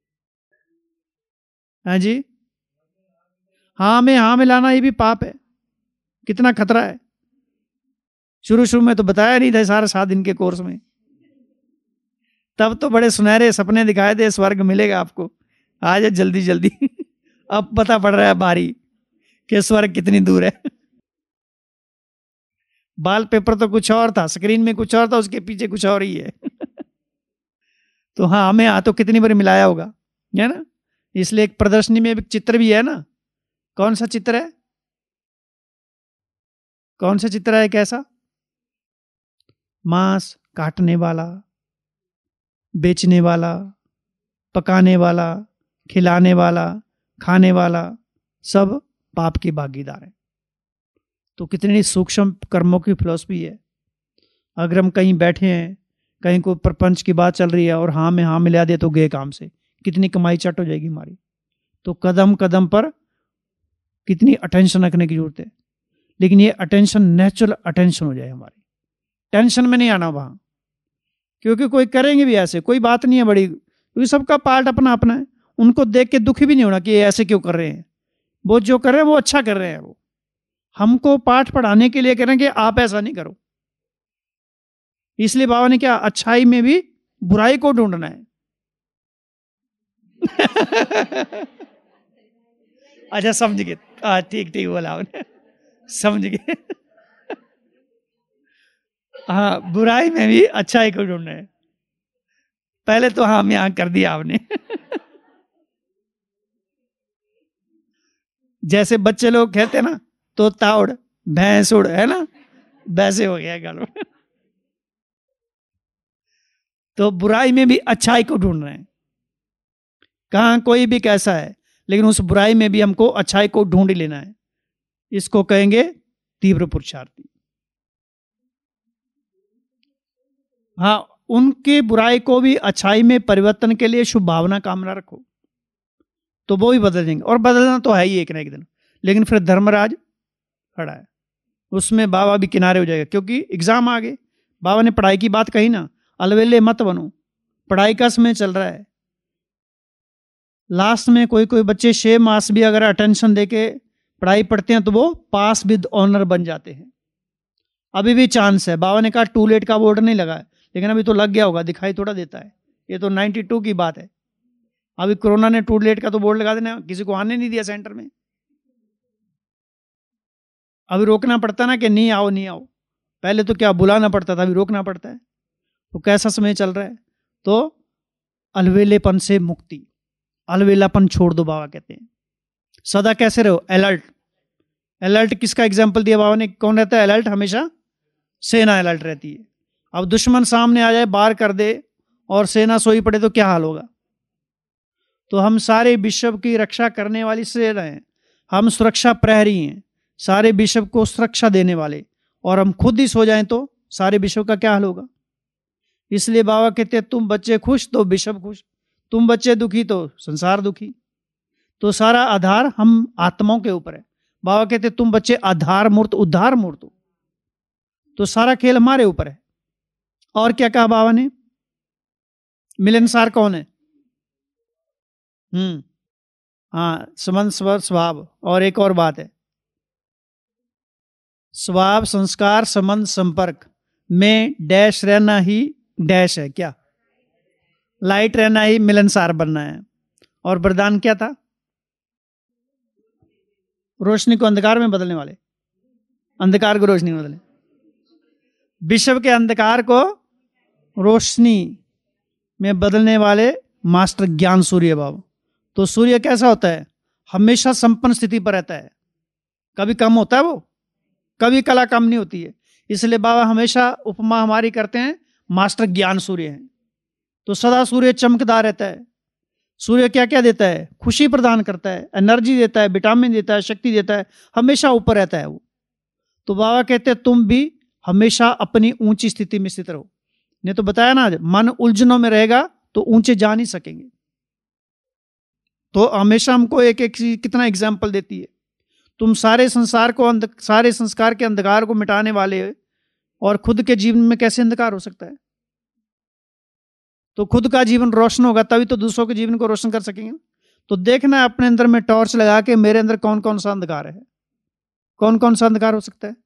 B: हाँ जी, हाँ में हाँ मिलाना ये भी पाप है। कितना खतरा है। शुरू शुरू में तो बताया नहीं था सारे सात दिन के कोर्स में, तब तो बड़े सुनहरे सपने दिखाए थे, स्वर्ग मिलेगा आपको, आज जल्दी जल्दी अब पता पड़ रहा है बारी कि स्वर्ग कितनी दूर है। बाल पेपर तो कुछ और था, स्क्रीन में कुछ और था, उसके पीछे कुछ और ही है। तो हाँ, हमें हाँ तो कितनी बार मिलाया होगा, है ना। इसलिए एक प्रदर्शनी में एक चित्र भी है ना। कौन सा चित्र है? कौन सा चित्र है? कैसा? मांस काटने वाला, बेचने वाला, पकाने वाला, खिलाने वाला, खाने वाला, सब पाप के भागीदार हैं। तो कितनी सूक्ष्म कर्मों की फिलॉसफी है। अगर हम कहीं बैठे हैं, कहीं को प्रपंच की बात चल रही है और हाँ में हाँ मिला दे तो गए काम से, कितनी कमाई चट हो जाएगी हमारी। तो कदम कदम पर कितनी अटेंशन रखने की जरूरत है। लेकिन ये अटेंशन नेचुरल अटेंशन हो जाए हमारी, टेंशन में नहीं आना वहां, क्योंकि कोई करेंगे भी ऐसे, कोई बात नहीं है बड़ी, क्योंकि सबका पार्ट अपना अपना है। उनको देख के दुखी भी नहीं होना कि ये ऐसे क्यों कर रहे हैं। वो जो कर रहे हैं वो अच्छा कर रहे हैं। वो हमको पाठ पढ़ाने के लिए कह रहे हैं कि आप ऐसा नहीं करो। इसलिए बाबा ने क्या, अच्छाई में भी बुराई को ढूंढना है। अच्छा समझ गए, ठीक ठीक बोला आपने, समझ गए। हाँ, बुराई में भी अच्छाई को ढूंढना है। पहले तो हाँ मैं कर दिया आपने। जैसे बच्चे लोग कहते हैं ना, तो ताउड़ भैंस उड़, है ना, वैसे हो गया गल। तो बुराई में भी अच्छाई को ढूंढ रहे हैं। कहां कोई भी कैसा है, लेकिन उस बुराई में भी हमको अच्छाई को ढूंढ लेना है। इसको कहेंगे तीव्र पुरुषार्थी। हाँ, उनके बुराई को भी अच्छाई में परिवर्तन के लिए शुभ भावना कामना रखो, तो वो भी बदल जाएंगे। और बदलना तो है ही एक ना एक दिन। लेकिन फिर धर्मराज खड़ा है, उसमें बाबा भी किनारे हो जाएगा, क्योंकि एग्जाम आ गए। बाबा ने पढ़ाई की बात कही ना, अलवेले मत बनो, पढ़ाई का समय चल रहा है। लास्ट में कोई कोई बच्चे छह मास भी अगर अटेंशन देके पढ़ाई पढ़ते हैं तो वो पास विद ऑनर बन जाते हैं। अभी भी चांस है। बाबा ने कहा टू लेट का बोर्ड नहीं लगा है, लेकिन अभी तो लग गया होगा, दिखाई थोड़ा देता है। ये तो नाइन्टी टू की बात है। अभी कोरोना ने टू लेट का तो बोर्ड लगा देना, किसी को आने नहीं दिया सेंटर में। अभी रोकना पड़ता ना कि नहीं आओ नहीं आओ। पहले तो क्या बुलाना पड़ता था, अभी रोकना पड़ता है। तो कैसा समय चल रहा है। तो अलवेलेपन से मुक्ति, अलवेलापन छोड़ दो। बाबा कहते हैं सदा कैसे रहो, अलर्ट। अलर्ट किसका एग्जाम्पल दिया बाबा ने? कौन रहता है अलर्ट? हमेशा सेना अलर्ट रहती है। अब दुश्मन सामने आ जाए, बार कर दे और सेना सोई पड़े तो क्या हाल होगा। तो हम सारे विश्व की रक्षा करने वाली सेना हैं, हम सुरक्षा प्रहरी हैं, सारे विश्व को सुरक्षा देने वाले। और हम खुद ही सो जाएं तो सारे विश्व का क्या हाल होगा। इसलिए बाबा कहते हैं तुम बच्चे खुश तो विश्व खुश, तुम बच्चे दुखी तो संसार दुखी। तो सारा आधार हम आत्माओं के ऊपर है। बाबा कहते तुम बच्चे आधार मूर्त उद्धार मूर्त हो, तो सारा खेल हमारे ऊपर है। और क्या कहा बाबा ने? मिलनसार कौन है? हम्म हाँ, संबंध स्वर स्वभाव। और एक और बात है, स्वभाव संस्कार संबंध संपर्क में डैश रहना ही डैश है। क्या? लाइट रहना ही मिलनसार बनना है। और वरदान क्या था? रोशनी को अंधकार में बदलने वाले, अंधकार को रोशनी में बदले, विश्व के अंधकार को रोशनी में बदलने वाले मास्टर ज्ञान सूर्य बाबा। तो सूर्य कैसा होता है? हमेशा संपन्न स्थिति पर रहता है, कभी कम होता है वो, कभी कला कम नहीं होती है। इसलिए बाबा हमेशा उपमा हमारी करते हैं, मास्टर ज्ञान सूर्य हैं। तो सदा सूर्य चमकदार रहता है। सूर्य क्या क्या देता है? खुशी प्रदान करता है, एनर्जी देता है, विटामिन देता है, शक्ति देता है, हमेशा ऊपर रहता है वो। तो बाबा कहते हैं तुम भी हमेशा अपनी ऊंची स्थिति में स्थित रहो। ने तो बताया ना, मन उलझनों में रहेगा तो ऊंचे जा नहीं सकेंगे। तो हमेशा हमको एक एक कितना एग्जाम्पल देती है, तुम सारे संसार को अंध सारे संस्कार के अंधकार को मिटाने वाले, और खुद के जीवन में कैसे अंधकार हो सकता है? तो खुद का जीवन रोशन होगा तभी तो दूसरों के जीवन को रोशन कर सकेंगे। तो देखना है अपने अंदर में टॉर्च लगा के मेरे अंदर कौन कौन सा अंधकार है, कौन कौन सा अंधकार हो सकता है।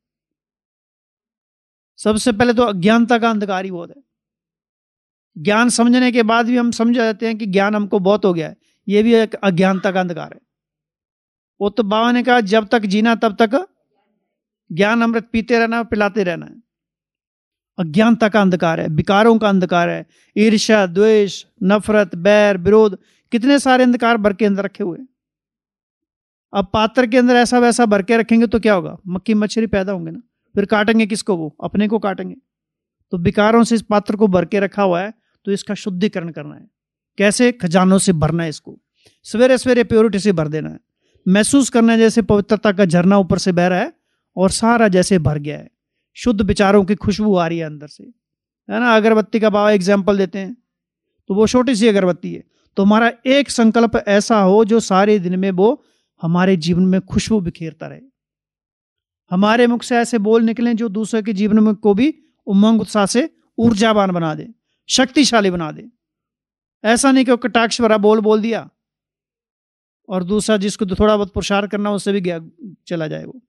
B: सबसे पहले तो अज्ञानता का अंधकार ही बहुत है। ज्ञान समझने के बाद भी हम समझ जाते हैं कि ज्ञान हमको बहुत हो गया है, ये भी एक अज्ञानता का अंधकार है। वो तो बाबा ने कहा जब तक जीना तब तक ज्ञान अमृत पीते रहना, पिलाते रहना है। अज्ञानता का अंधकार है, विकारों का अंधकार है, ईर्ष्या, द्वेष, नफरत, बैर, विरोध, कितने सारे अंधकार भर के अंदर रखे हुए। अब पात्र के अंदर ऐसा वैसा भर के रखेंगे तो क्या होगा? मक्खी मच्छरी पैदा होंगे ना, फिर काटेंगे किसको? वो अपने को काटेंगे। तो विकारों से इस पात्र को भर के रखा हुआ है, तो इसका शुद्धिकरण करना है। कैसे? खजानों से भरना है इसको, सवेरे सवेरे प्योरिटी से भर देना है। महसूस करना है जैसे पवित्रता का झरना ऊपर से बह रहा है और सारा जैसे भर गया है, शुद्ध विचारों की खुशबू आ रही है अंदर से, है ना। अगरबत्ती का बाबा एग्जाम्पल देते हैं, तो वो छोटी सी अगरबत्ती है। तो हमारा एक संकल्प ऐसा हो जो सारे दिन में वो हमारे जीवन में खुशबू बिखेरता रहे। हमारे मुख से ऐसे बोल निकलें जो दूसरे के जीवन में को भी उमंग उत्साह से ऊर्जावान बना दे, शक्तिशाली बना दे। ऐसा नहीं कि कटाक्ष भरा बोल बोल दिया और दूसरा जिसको थोड़ा बहुत पुरुषार्थ करना उससे भी गया चला जाए वो।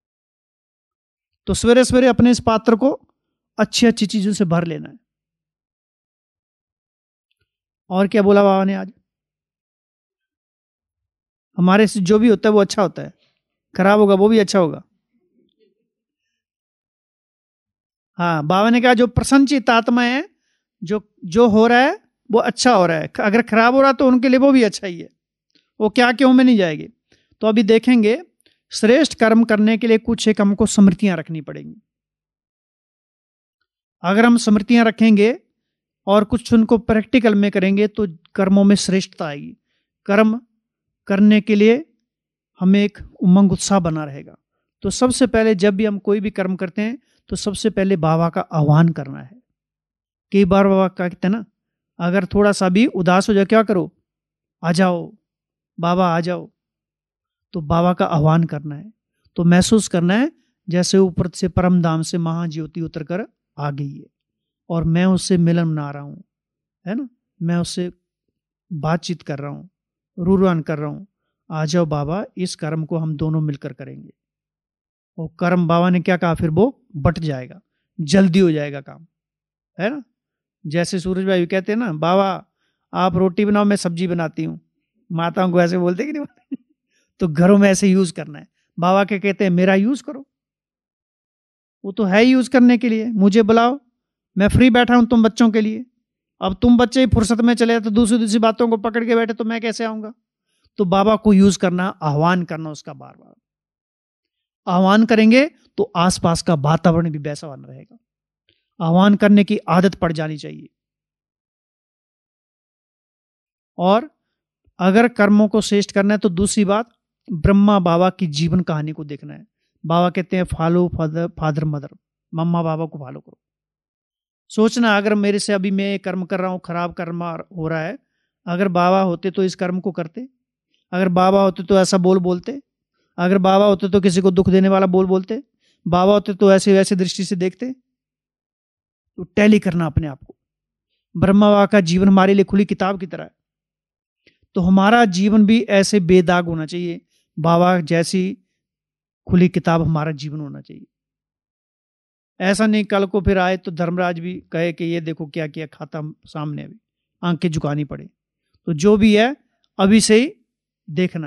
B: तो सवेरे सवेरे अपने इस पात्र को अच्छी अच्छी चीजों से भर लेना है। और क्या बोला बाबा ने आज? हमारे से जो भी होता है वो अच्छा होता है, खराब होगा वो भी अच्छा होगा। हाँ, बाबा ने कहा जो प्रसन्नचित्त आत्मा है, जो जो हो रहा है वो अच्छा हो रहा है, अगर खराब हो रहा तो उनके लिए वो भी अच्छा ही है, वो क्या क्यों में नहीं जाएंगे। तो अभी देखेंगे श्रेष्ठ कर्म करने के लिए कुछ एक हमको स्मृतियां रखनी पड़ेंगी। अगर हम स्मृतियां रखेंगे और कुछ उनको प्रैक्टिकल में करेंगे तो कर्मों में श्रेष्ठता आएगी। कर्म करने के लिए हमें एक उमंग उत्साह बना रहेगा। तो सबसे पहले जब भी हम कोई भी कर्म करते हैं तो सबसे पहले बाबा का आह्वान करना है। कई बार बाबा क्या कहते हैं ना, अगर थोड़ा सा भी उदास हो जाए क्या करो? आ जाओ बाबा, आ जाओ। तो बाबा का आह्वान करना है, तो महसूस करना है जैसे ऊपर से परम धाम से महाज्योति उतर कर आ गई है और मैं उससे मिलन बना रहा हूँ, है ना। मैं उससे बातचीत कर रहा हूँ, रूरान कर रहा हूँ। आ जाओ बाबा, इस कर्म को हम दोनों मिलकर करेंगे। और कर्म बाबा ने क्या कहा, फिर वो बट जाएगा, जल्दी हो जाएगा काम, है ना। जैसे सूरज भाई कहते हैं ना, बाबा आप रोटी बनाओ मैं सब्जी बनाती हूँ, माताओं को ऐसे बोलते कि नहीं। तो घरों में ऐसे यूज करना है। बाबा के कहते हैं मेरा यूज करो, वो तो है यूज करने के लिए। मुझे बुलाओ, मैं फ्री बैठा हूं तुम बच्चों के लिए। अब तुम बच्चे फुर्सत में चले तो दूसरी दूसरी बातों को पकड़ के बैठे तो मैं कैसे आऊंगा। तो बाबा को यूज करना, आह्वान करना उसका, बार बार आह्वान करेंगे तो आसपास का वातावरण भी वैसा बना रहेगा। आह्वान करने की आदत पड़ जानी चाहिए। और अगर कर्मों को श्रेष्ठ करना है तो दूसरी बात, ब्रह्मा बाबा की जीवन कहानी को देखना है। बाबा कहते हैं फॉलो फादर फादर मदर, मम्मा बाबा को फॉलो करो। सोचना अगर मेरे से अभी मैं कर्म कर रहा हूं, खराब कर्म हो रहा है, अगर बाबा होते तो इस कर्म को करते, अगर बाबा होते तो ऐसा बोल बोलते, अगर बाबा होते तो किसी को दुख देने वाला बोल बोलते, बाबा होते तो ऐसे वैसे दृष्टि से देखते। तो टैली करना अपने आप को। ब्रह्मा बाबा का जीवन हमारे लिए खुली किताब की तरह है, तो हमारा जीवन भी ऐसे बेदाग होना चाहिए, बाबा जैसी खुली किताब हमारा जीवन होना चाहिए। ऐसा नहीं कल को फिर आए तो धर्मराज भी कहे कि ये देखो क्या किया, खाता सामने, अभी आंखें झुकानी पड़े। तो जो भी है अभी से ही देखना है,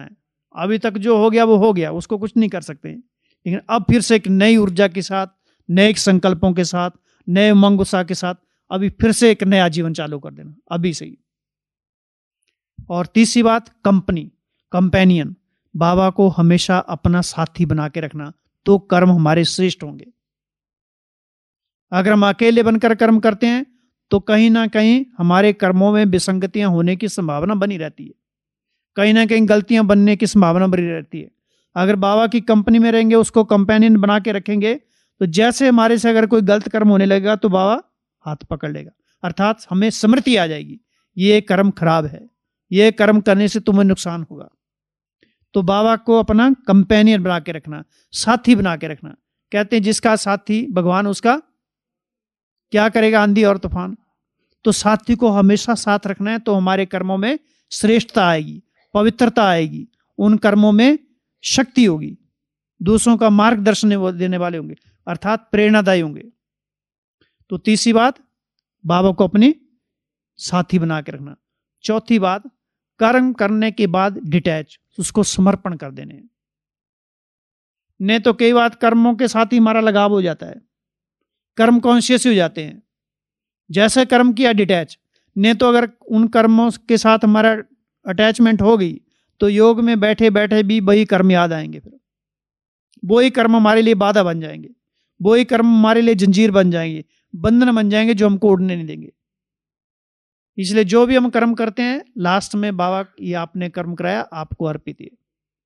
B: अभी तक जो हो गया वो हो गया, उसको कुछ नहीं कर सकते, लेकिन अब फिर से एक नई ऊर्जा के साथ, नए संकल्पों के साथ, नए उमंग उत्साह के साथ अभी फिर से एक नया जीवन चालू कर देना, अभी से ही। और तीसरी बात, कंपनी, कंपेनियन, बाबा को हमेशा अपना साथी बना के रखना, तो कर्म हमारे श्रेष्ठ होंगे। अगर हम अकेले बनकर कर्म करते हैं तो कहीं ना कहीं हमारे कर्मों में विसंगतियां होने की संभावना बनी रहती है, कहीं ना कहीं गलतियां बनने की संभावना बनी रहती है। अगर बाबा की कंपनी में रहेंगे, उसको कंपेनियन बना के रखेंगे, तो जैसे हमारे से अगर कोई गलत कर्म होने लगेगा तो बाबा हाथ पकड़ लेगा, अर्थात हमें स्मृति आ जाएगी, ये कर्म खराब है, ये कर्म करने से तुम्हें नुकसान होगा। तो बाबा को अपना कंपेनियन बना के रखना, साथी बना के रखना। कहते हैं जिसका साथी भगवान, उसका क्या करेगा आंधी और तूफान। तो साथी को हमेशा साथ रखना है, तो हमारे कर्मों में श्रेष्ठता आएगी, पवित्रता आएगी, उन कर्मों में शक्ति होगी, दूसरों का मार्गदर्शन देने वाले होंगे, अर्थात प्रेरणादायी होंगे। तो तीसरी बात, बाबा को अपनी साथी बना के रखना। चौथी बात, कर्म करने के बाद डिटैच, उसको समर्पण कर देने। नहीं तो कई बार कर्मों के साथ ही हमारा लगाव हो जाता है, कर्म कॉन्शियस हो जाते हैं, जैसे कर्म किया डिटैच। नहीं तो अगर उन कर्मों के साथ हमारा अटैचमेंट हो गई तो योग में बैठे बैठे भी वही कर्म याद आएंगे, फिर वही कर्म हमारे लिए बाधा बन जाएंगे, वही कर्म हमारे लिए जंजीर बन जाएंगे, बंधन बन जाएंगे, जो हमको उड़ने नहीं देंगे। इसलिए जो भी हम कर्म करते हैं, लास्ट में बाबा ये आपने कर्म कराया, आपको अर्पित है,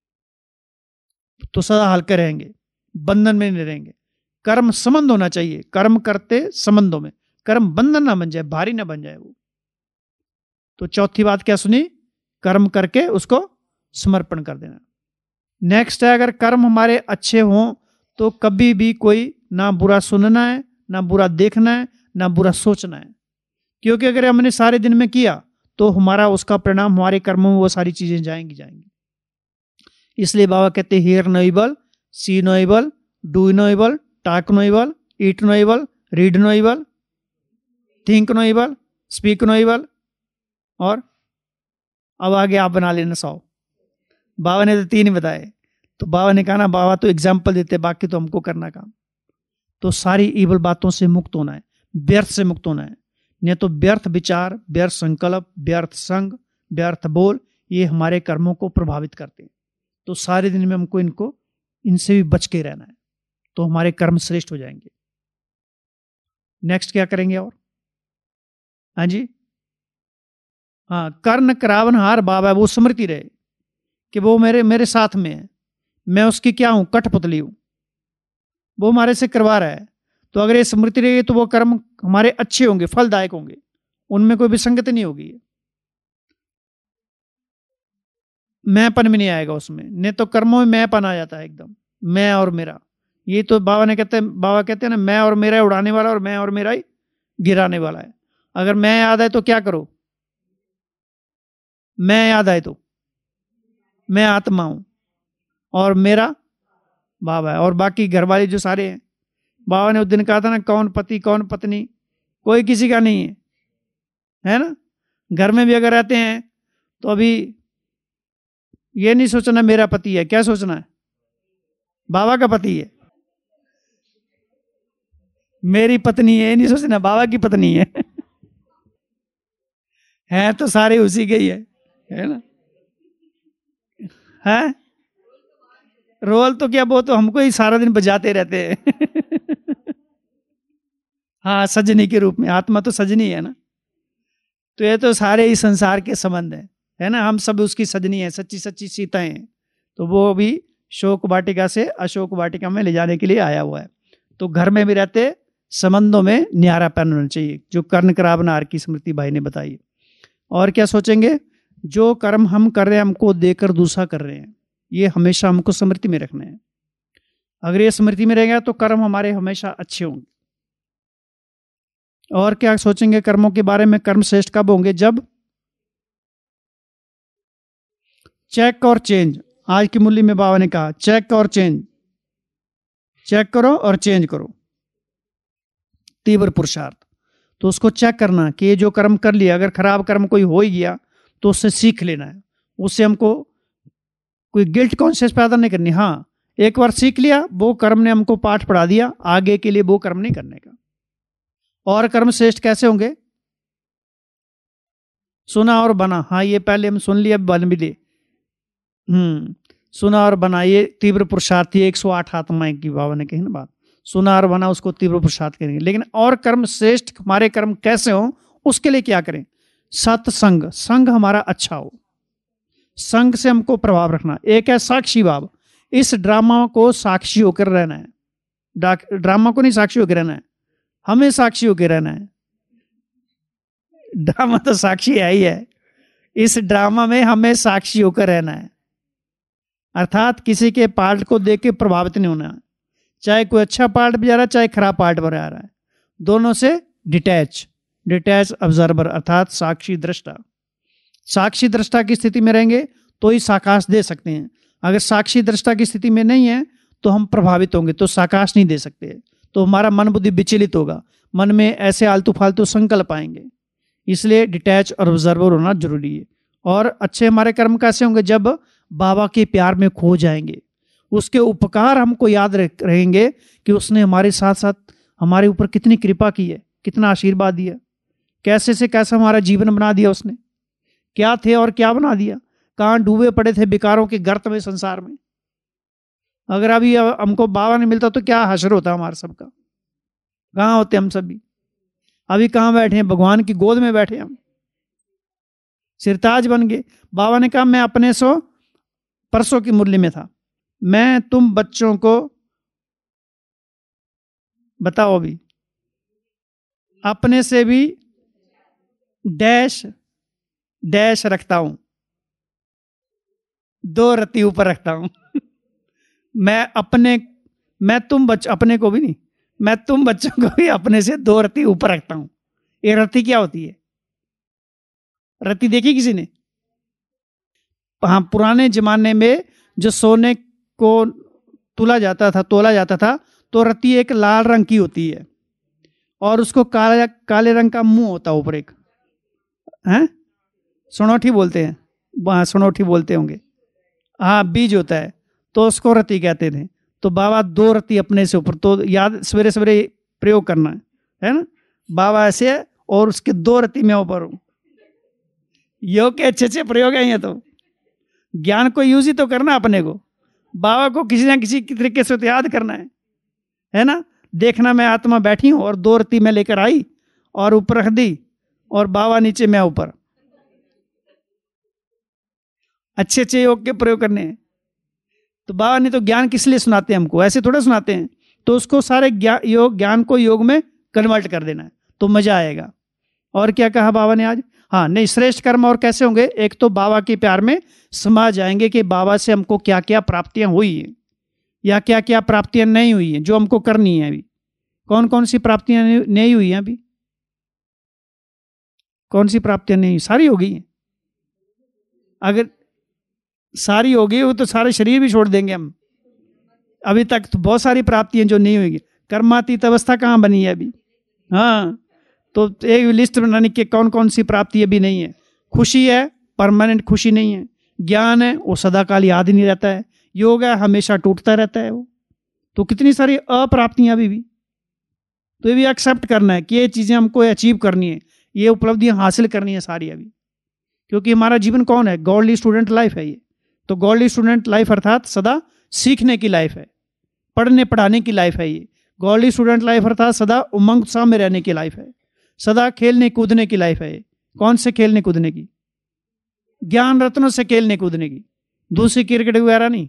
B: तो सदा हल्के रहेंगे, बंधन में नहीं रहेंगे। कर्म संबंध होना चाहिए, कर्म करते संबंधों में, कर्म बंधन ना बन जाए, भारी ना बन जाए वो। तो चौथी बात क्या सुनी, कर्म करके उसको समर्पण कर देना। नेक्स्ट है, अगर कर्म हमारे अच्छे हों तो कभी भी कोई ना बुरा सुनना है, ना बुरा देखना है, ना बुरा सोचना है, क्योंकि अगर हमने सारे दिन में किया तो हमारा उसका परिणाम हमारे कर्मों में वो सारी चीजें जाएंगी जाएंगी। इसलिए बाबा कहते हैं, hear no evil, see no evil, do no evil, talk no evil, eat no evil, read no evil, think no evil, speak no evil. और अब आगे आप बना लेना सौ। बाबा ने तो तीन ही बताए, तो बाबा ने कहा ना, बाबा तो एग्जाम्पल देते, बाकी तो हमको करना काम। तो सारी इवल बातों से मुक्त होना है, व्यर्थ से मुक्त होना है। नहीं तो व्यर्थ विचार, व्यर्थ संकल्प, व्यर्थ संग, व्यर्थ बोल, ये हमारे कर्मों को प्रभावित करते हैं। तो सारे दिन में हमको इनको इनसे भी बच के रहना है, तो हमारे कर्म श्रेष्ठ हो जाएंगे। नेक्स्ट क्या करेंगे और? हाँ जी, हाँ, कर्ण करावनहार बाबा, वो स्मृति रहे कि वो मेरे मेरे साथ में है, मैं उसकी क्या हूं, कठपुतली हूं, वो हमारे से करवा रहा है। तो अगर ये स्मृति रहेगी तो वो कर्म हमारे अच्छे होंगे, फलदायक होंगे, उनमें कोई विसंगति नहीं होगी, मैंपन भी नहीं आएगा उसमें। नहीं तो कर्मों में मैंपन आ जाता है एकदम, मैं और मेरा। ये तो बाबा ने कहते हैं, बाबा कहते हैं ना, मैं और मेरा उड़ाने वाला और मैं और मेरा ही गिराने वाला है। अगर मैं याद आए तो क्या करो, मैं याद आए तो मैं आत्मा हूं और मेरा बाबा है, और बाकी घर वाले जो सारे हैं। बाबा ने उस दिन कहा था ना, कौन पति कौन पत्नी, कोई किसी का नहीं है, है ना। घर में भी अगर रहते हैं तो अभी ये नहीं सोचना मेरा पति है, क्या सोचना है, बाबा का पति है, मेरी पत्नी है, ये नहीं सोचना बाबा की पत्नी है। है तो सारे उसी के ही है, है ना। है रोल तो क्या, वो तो हमको ही सारा दिन बजाते रहते हैं। हाँ, सजनी के रूप में, आत्मा तो सजनी है ना। तो ये तो सारे ही संसार के संबंध है, है ना। हम सब उसकी सजनी है, सच्ची सच्ची सीताएं हैं। तो वो भी शोक वाटिका से अशोक वाटिका में ले जाने के लिए आया हुआ है। तो घर में भी रहते, संबंधों में न्यारापन होना चाहिए, जो कर्ण करावनहार की स्मृति भाई ने बताई। और क्या सोचेंगे, जो कर्म हम कर रहे हैं हमको देकर दूसरा कर रहे हैं, ये हमेशा हमको स्मृति में रखना है। अगर ये स्मृति में रहेगा तो कर्म हमारे हमेशा अच्छे होंगे। और क्या सोचेंगे कर्मों के बारे में, कर्म श्रेष्ठ कब होंगे, जब चेक और चेंज। आज की मुरली में बाबा ने कहा चेक और चेंज, चेक करो और चेंज करो, तीव्र पुरुषार्थ। तो उसको चेक करना कि ये जो कर्म कर लिया, अगर खराब कर्म कोई हो ही गया तो उससे सीख लेना है, उससे हमको कोई गिल्ट कॉन्शियस पैदा नहीं करनी। हाँ, एक बार सीख लिया, वो कर्म ने हमको पाठ पढ़ा दिया, आगे के लिए वो कर्म नहीं करने का। और कर्म श्रेष्ठ कैसे होंगे? सुना और बना। हाँ, ये पहले हम सुन लिया, बन भी लिए। हम्म सुना और बना, ये तीव्र पुरुषार्थ, ये एक सौ आठ आत्माएं की बाबा ने कही ना बात। सुना और बना, उसको तीव्र पुरुषार्थ करेंगे। लेकिन और कर्म श्रेष्ठ हमारे कर्म कैसे हो, उसके लिए क्या करें? सत्संग, संग हमारा अच्छा हो, संग से हमको प्रभाव रखना। एक है साक्षी भाव, इस ड्रामा को साक्षी होकर रहना है। ड्रामा को नहीं साक्षी होकर रहना है, हमें साक्षी होकर रहना है। ड्रामा तो साक्षी है ही है, इस ड्रामा में हमें साक्षी होकर रहना है। अर्थात किसी के पार्ट को देख के प्रभावित नहीं होना है, चाहे कोई अच्छा पार्ट बजा रहा है चाहे खराब पार्ट बजा रहा है, दोनों से डिटैच, डिटैच ऑब्जर्वर अर्थात साक्षी दृष्टा। साक्षी दृष्टा की स्थिति में रहेंगे तो ही साकाश दे सकते हैं। अगर साक्षी दृष्टा की स्थिति में नहीं है तो हम प्रभावित होंगे, तो साकाश नहीं दे सकते, तो हमारा मन बुद्धि विचलित होगा, मन में ऐसे आलतू फालतू संकल्प आएंगे। इसलिए डिटैच और ऑब्जर्वर होना जरूरी है। और अच्छे हमारे कर्म कैसे होंगे? जब बाबा के प्यार में खो जाएंगे, उसके उपकार हमको याद रहेंगे कि उसने हमारे साथ साथ हमारे ऊपर कितनी कृपा की है, कितना आशीर्वाद दिया, कैसे से कैसा हमारा जीवन बना दिया उसने, क्या थे और क्या बना दिया, कहाँ डूबे पड़े थे विकारों के गर्त में संसार में। अगर अभी हमको बाबा नहीं मिलता तो क्या हश्र होता हमारा सबका, कहाँ होते हम सभी? अभी कहाँ बैठे हैं? भगवान की गोद में बैठे हम, सिरताज बन गए। बाबा ने कहा मैं अपने सो परसों की मुरली में था, मैं तुम बच्चों को बताओ अभी अपने से भी डैश डैश रखता हूं, दो रत्ती ऊपर रखता हूं। मैं अपने मैं तुम बच्चों अपने को भी नहीं, मैं तुम बच्चों को भी अपने से दो रत्ती ऊपर रखता हूं। ये रत्ती क्या होती है? रत्ती देखी किसी ने? हाँ, पुराने जमाने में जो सोने को तुला जाता था, तोला जाता था, तो रत्ती एक लाल रंग की होती है और उसको काला काले रंग का मुंह होता है ऊपर एक, हैं सुनौठी बोलते हैं, वहाँ सुनौठी बोलते होंगे। हाँ, बीज होता है, तो उसको रत्ती कहते थे। तो बाबा दो रत्ती अपने से ऊपर, तो याद सवेरे सवेरे प्रयोग करना है, है ना? बाबा ऐसे है और उसके दो रत्ती में ऊपर हूँ। योग के अच्छे अच्छे प्रयोग हैं ये, तो ज्ञान को यूज ही तो करना अपने को, बाबा को किसी ना किसी तरीके से तो याद करना है, है ना? देखना मैं आत्मा बैठी हूं और दो रत्ती में लेकर आई और ऊपर रख दी और बाबा नीचे मैं ऊपर। अच्छे अच्छे योग के प्रयोग करने हैं। तो बाबा ने तो ज्ञान किस लिए सुनाते हैं हमको? ऐसे थोड़े सुनाते हैं। तो उसको सारे ज्ञान योग ज्ञान को योग में कन्वर्ट कर देना है, तो मजा आएगा। और क्या कहा बाबा ने आज? हाँ, नहीं, श्रेष्ठ कर्म और कैसे होंगे? एक तो बाबा के प्यार में समा जाएंगे कि बाबा से हमको क्या क्या प्राप्तियां हुई हैं या क्या क्या प्राप्तियां नहीं हुई हैं जो हमको करनी है। अभी कौन कौन सी प्राप्तियां नहीं हुई हैं? अभी कौन सी प्राप्तियां नहीं? सारी हो गई हैं। अगर सारी हो गई वो तो सारे शरीर भी छोड़ देंगे हम। अभी तक तो बहुत सारी प्राप्तियां जो नहीं हुई। कर्मातीत अवस्था कहाँ बनी है अभी? हाँ, तो एक लिस्ट बनाने की कौन कौन सी प्राप्ति अभी नहीं है। खुशी है, परमानेंट खुशी नहीं है। ज्ञान है, वो सदाकाल याद ही नहीं रहता है। योग है, हमेशा टूटता रहता है वो। तो कितनी सारी अप्राप्तियां अभी भी। तो ये भी एक्सेप्ट करना है कि ये चीजें हमको अचीव करनी है, ये उपलब्धियां हासिल करनी है सारी अभी। क्योंकि हमारा जीवन कौन है? गॉडली स्टूडेंट लाइफ है ये। तो गॉडली स्टूडेंट लाइफ अर्थात सदा सीखने की लाइफ है, पढ़ने पढ़ाने की लाइफ है ये। गॉडली स्टूडेंट लाइफ अर्थात सदा उमंग उत्साह में रहने की लाइफ है, सदा खेलने कूदने की लाइफ है ये। कौन से खेलने कूदने की? ज्ञान रत्नों से खेलने कूदने की, दूसरी क्रिकेट वगैरह नहीं।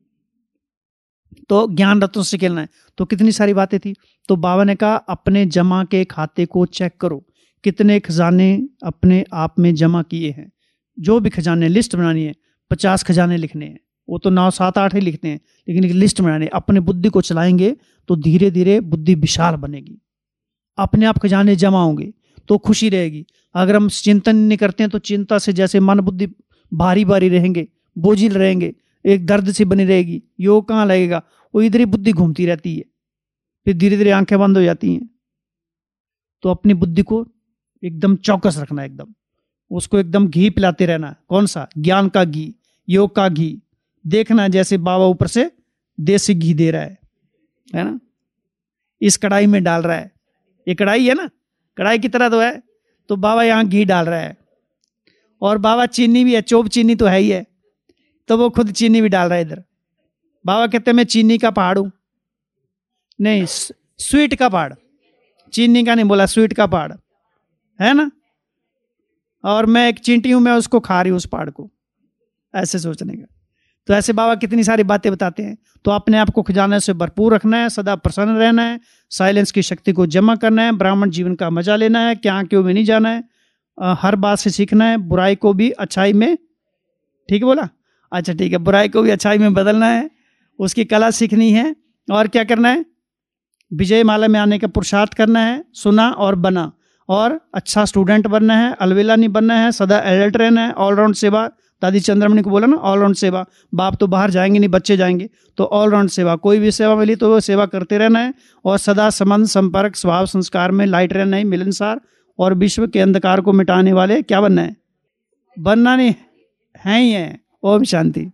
B: तो ज्ञान रत्नों से खेलना है। तो कितनी सारी बातें थी। तो बाबा ने कहा अपने जमा के खाते को चेक करो, कितने खजाने अपने आप में जमा किए हैं। जो भी खजाने, लिस्ट बनानी है, पचास खजाने लिखने हैं। वो तो नौ सात आठ ही लिखते हैं, लेकिन एक लिस्ट बनानी है। अपने बुद्धि को चलाएंगे तो धीरे धीरे बुद्धि विशाल बनेगी, अपने आप खजाने जमा होंगे तो खुशी रहेगी। अगर हम चिंतन नहीं करते हैं तो चिंता से जैसे मन बुद्धि भारी भारी रहेंगे, बोझिल रहेंगे, एक दर्द से बनी रहेगी। योग कहाँ लगेगा? वो इधर ही बुद्धि घूमती रहती है, फिर धीरे धीरे आंखें बंद हो जाती हैं। तो अपनी बुद्धि को एकदम चौकस रखना है, एकदम उसको एकदम घी पिलाते रहना है। कौन सा? ज्ञान का घी, योग का घी, देखना जैसे बाबा ऊपर से देसी घी दे रहा है, है ना, इस कढ़ाई में डाल रहा है, ये कढ़ाई है ना, कढ़ाई की तरह तो है, तो बाबा यहाँ घी डाल रहा है, और बाबा चीनी भी है, चोप चीनी तो है ही है, तो वो खुद चीनी भी डाल रहा है इधर। बाबा कहते हैं मैं चीनी का पहाड़ हूं, नहीं स्वीट का पहाड़, चीनी का नहीं बोला, स्वीट का पहाड़ है ना, और मैं एक चींटी हूं, मैं उसको खा रही हूं उस पहाड़ को, ऐसे सोचने का। तो ऐसे बाबा कितनी सारी बातें बताते हैं। तो अपने आप को खजाने से भरपूर रखना है, सदा प्रसन्न रहना है, साइलेंस की शक्ति को जमा करना है, ब्राह्मण जीवन का मजा लेना है, क्या क्यों में नहीं जाना है, आ, हर बात से सीखना है, बुराई को भी अच्छाई में, ठीक है बोला, अच्छा ठीक है, बुराई को भी अच्छाई में बदलना है, उसकी कला सीखनी है, और क्या करना है, विजय माला में आने का पुरुषार्थ करना है, सुना और बना, और अच्छा स्टूडेंट बनना है, अलवेला नहीं बनना है, सदा अलर्ट रहना है, ऑलराउंड सेवा, दादी चंद्रमणि को बोला ना ऑलराउंड सेवा, बाप तो बाहर जाएंगे नहीं, बच्चे जाएंगे, तो ऑलराउंड सेवा, कोई भी सेवा मिली तो वो सेवा करते रहना है, और सदा संबंध संपर्क स्वभाव संस्कार में लाइट रहना है, मिलनसार, और विश्व के अंधकार को मिटाने वाले क्या बनना है, बनना नहीं है ही है। ओम शांति।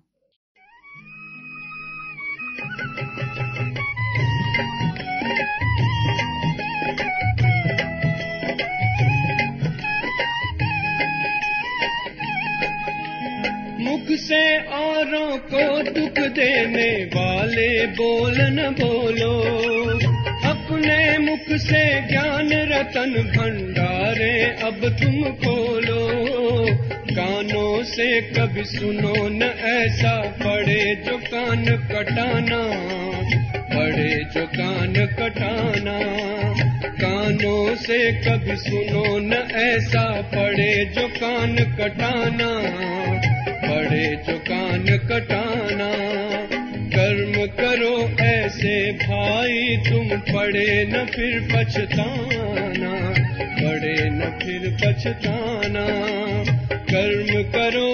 A: मुख से औरों को दुख देने वाले बोल न बोलो, अपने मुख से ज्ञान रतन भंडारे अब तुम खोलो, कानों से कभी सुनो न ऐसा, पड़े जो कान कटाना, पड़े जो कान कटाना, कानों से कभी सुनो न ऐसा, पड़े जो कान कटाना, पड़े जो कान कटाना, कर्म करो ऐसे भाई तुम, पड़े न फिर पछताना, पड़े न फिर पछताना, कर्म करो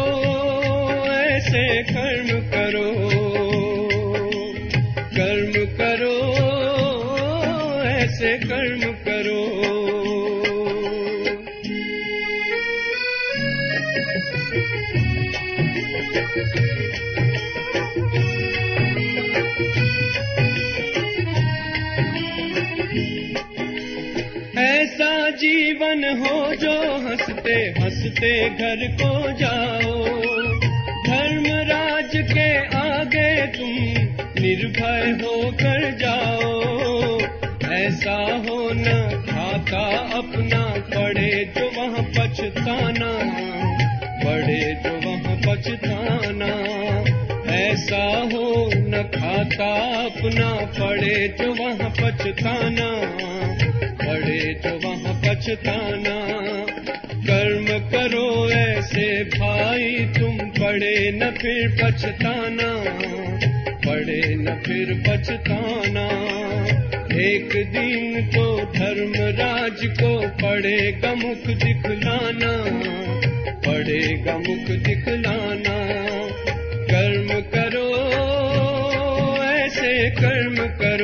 A: ऐसे कर्म करो, कर्म करो ऐसे कर्म करो। ऐसा जीवन हो जो हंसते हंसते घर को जाओ, धर्मराज के आगे तुम निर्भय होकर जाओ, ऐसा हो न खाता अपना, पड़े जो वहाँ पछताना, पड़े जो वहाँ पछताना, ऐसा हो न खाता अपना, पड़े जो वहाँ पछताना, पड़े जो वहाँ पछताना, कर्म करो ऐसे भाई तुम, पड़े न फिर पछताना, पड़े न फिर पछताना, एक दिन तो धर्मराज को पड़ेगा मुख दिखलाना, पड़ेगा मुख दिखलाना, कर्म करो ऐसे कर्म करो।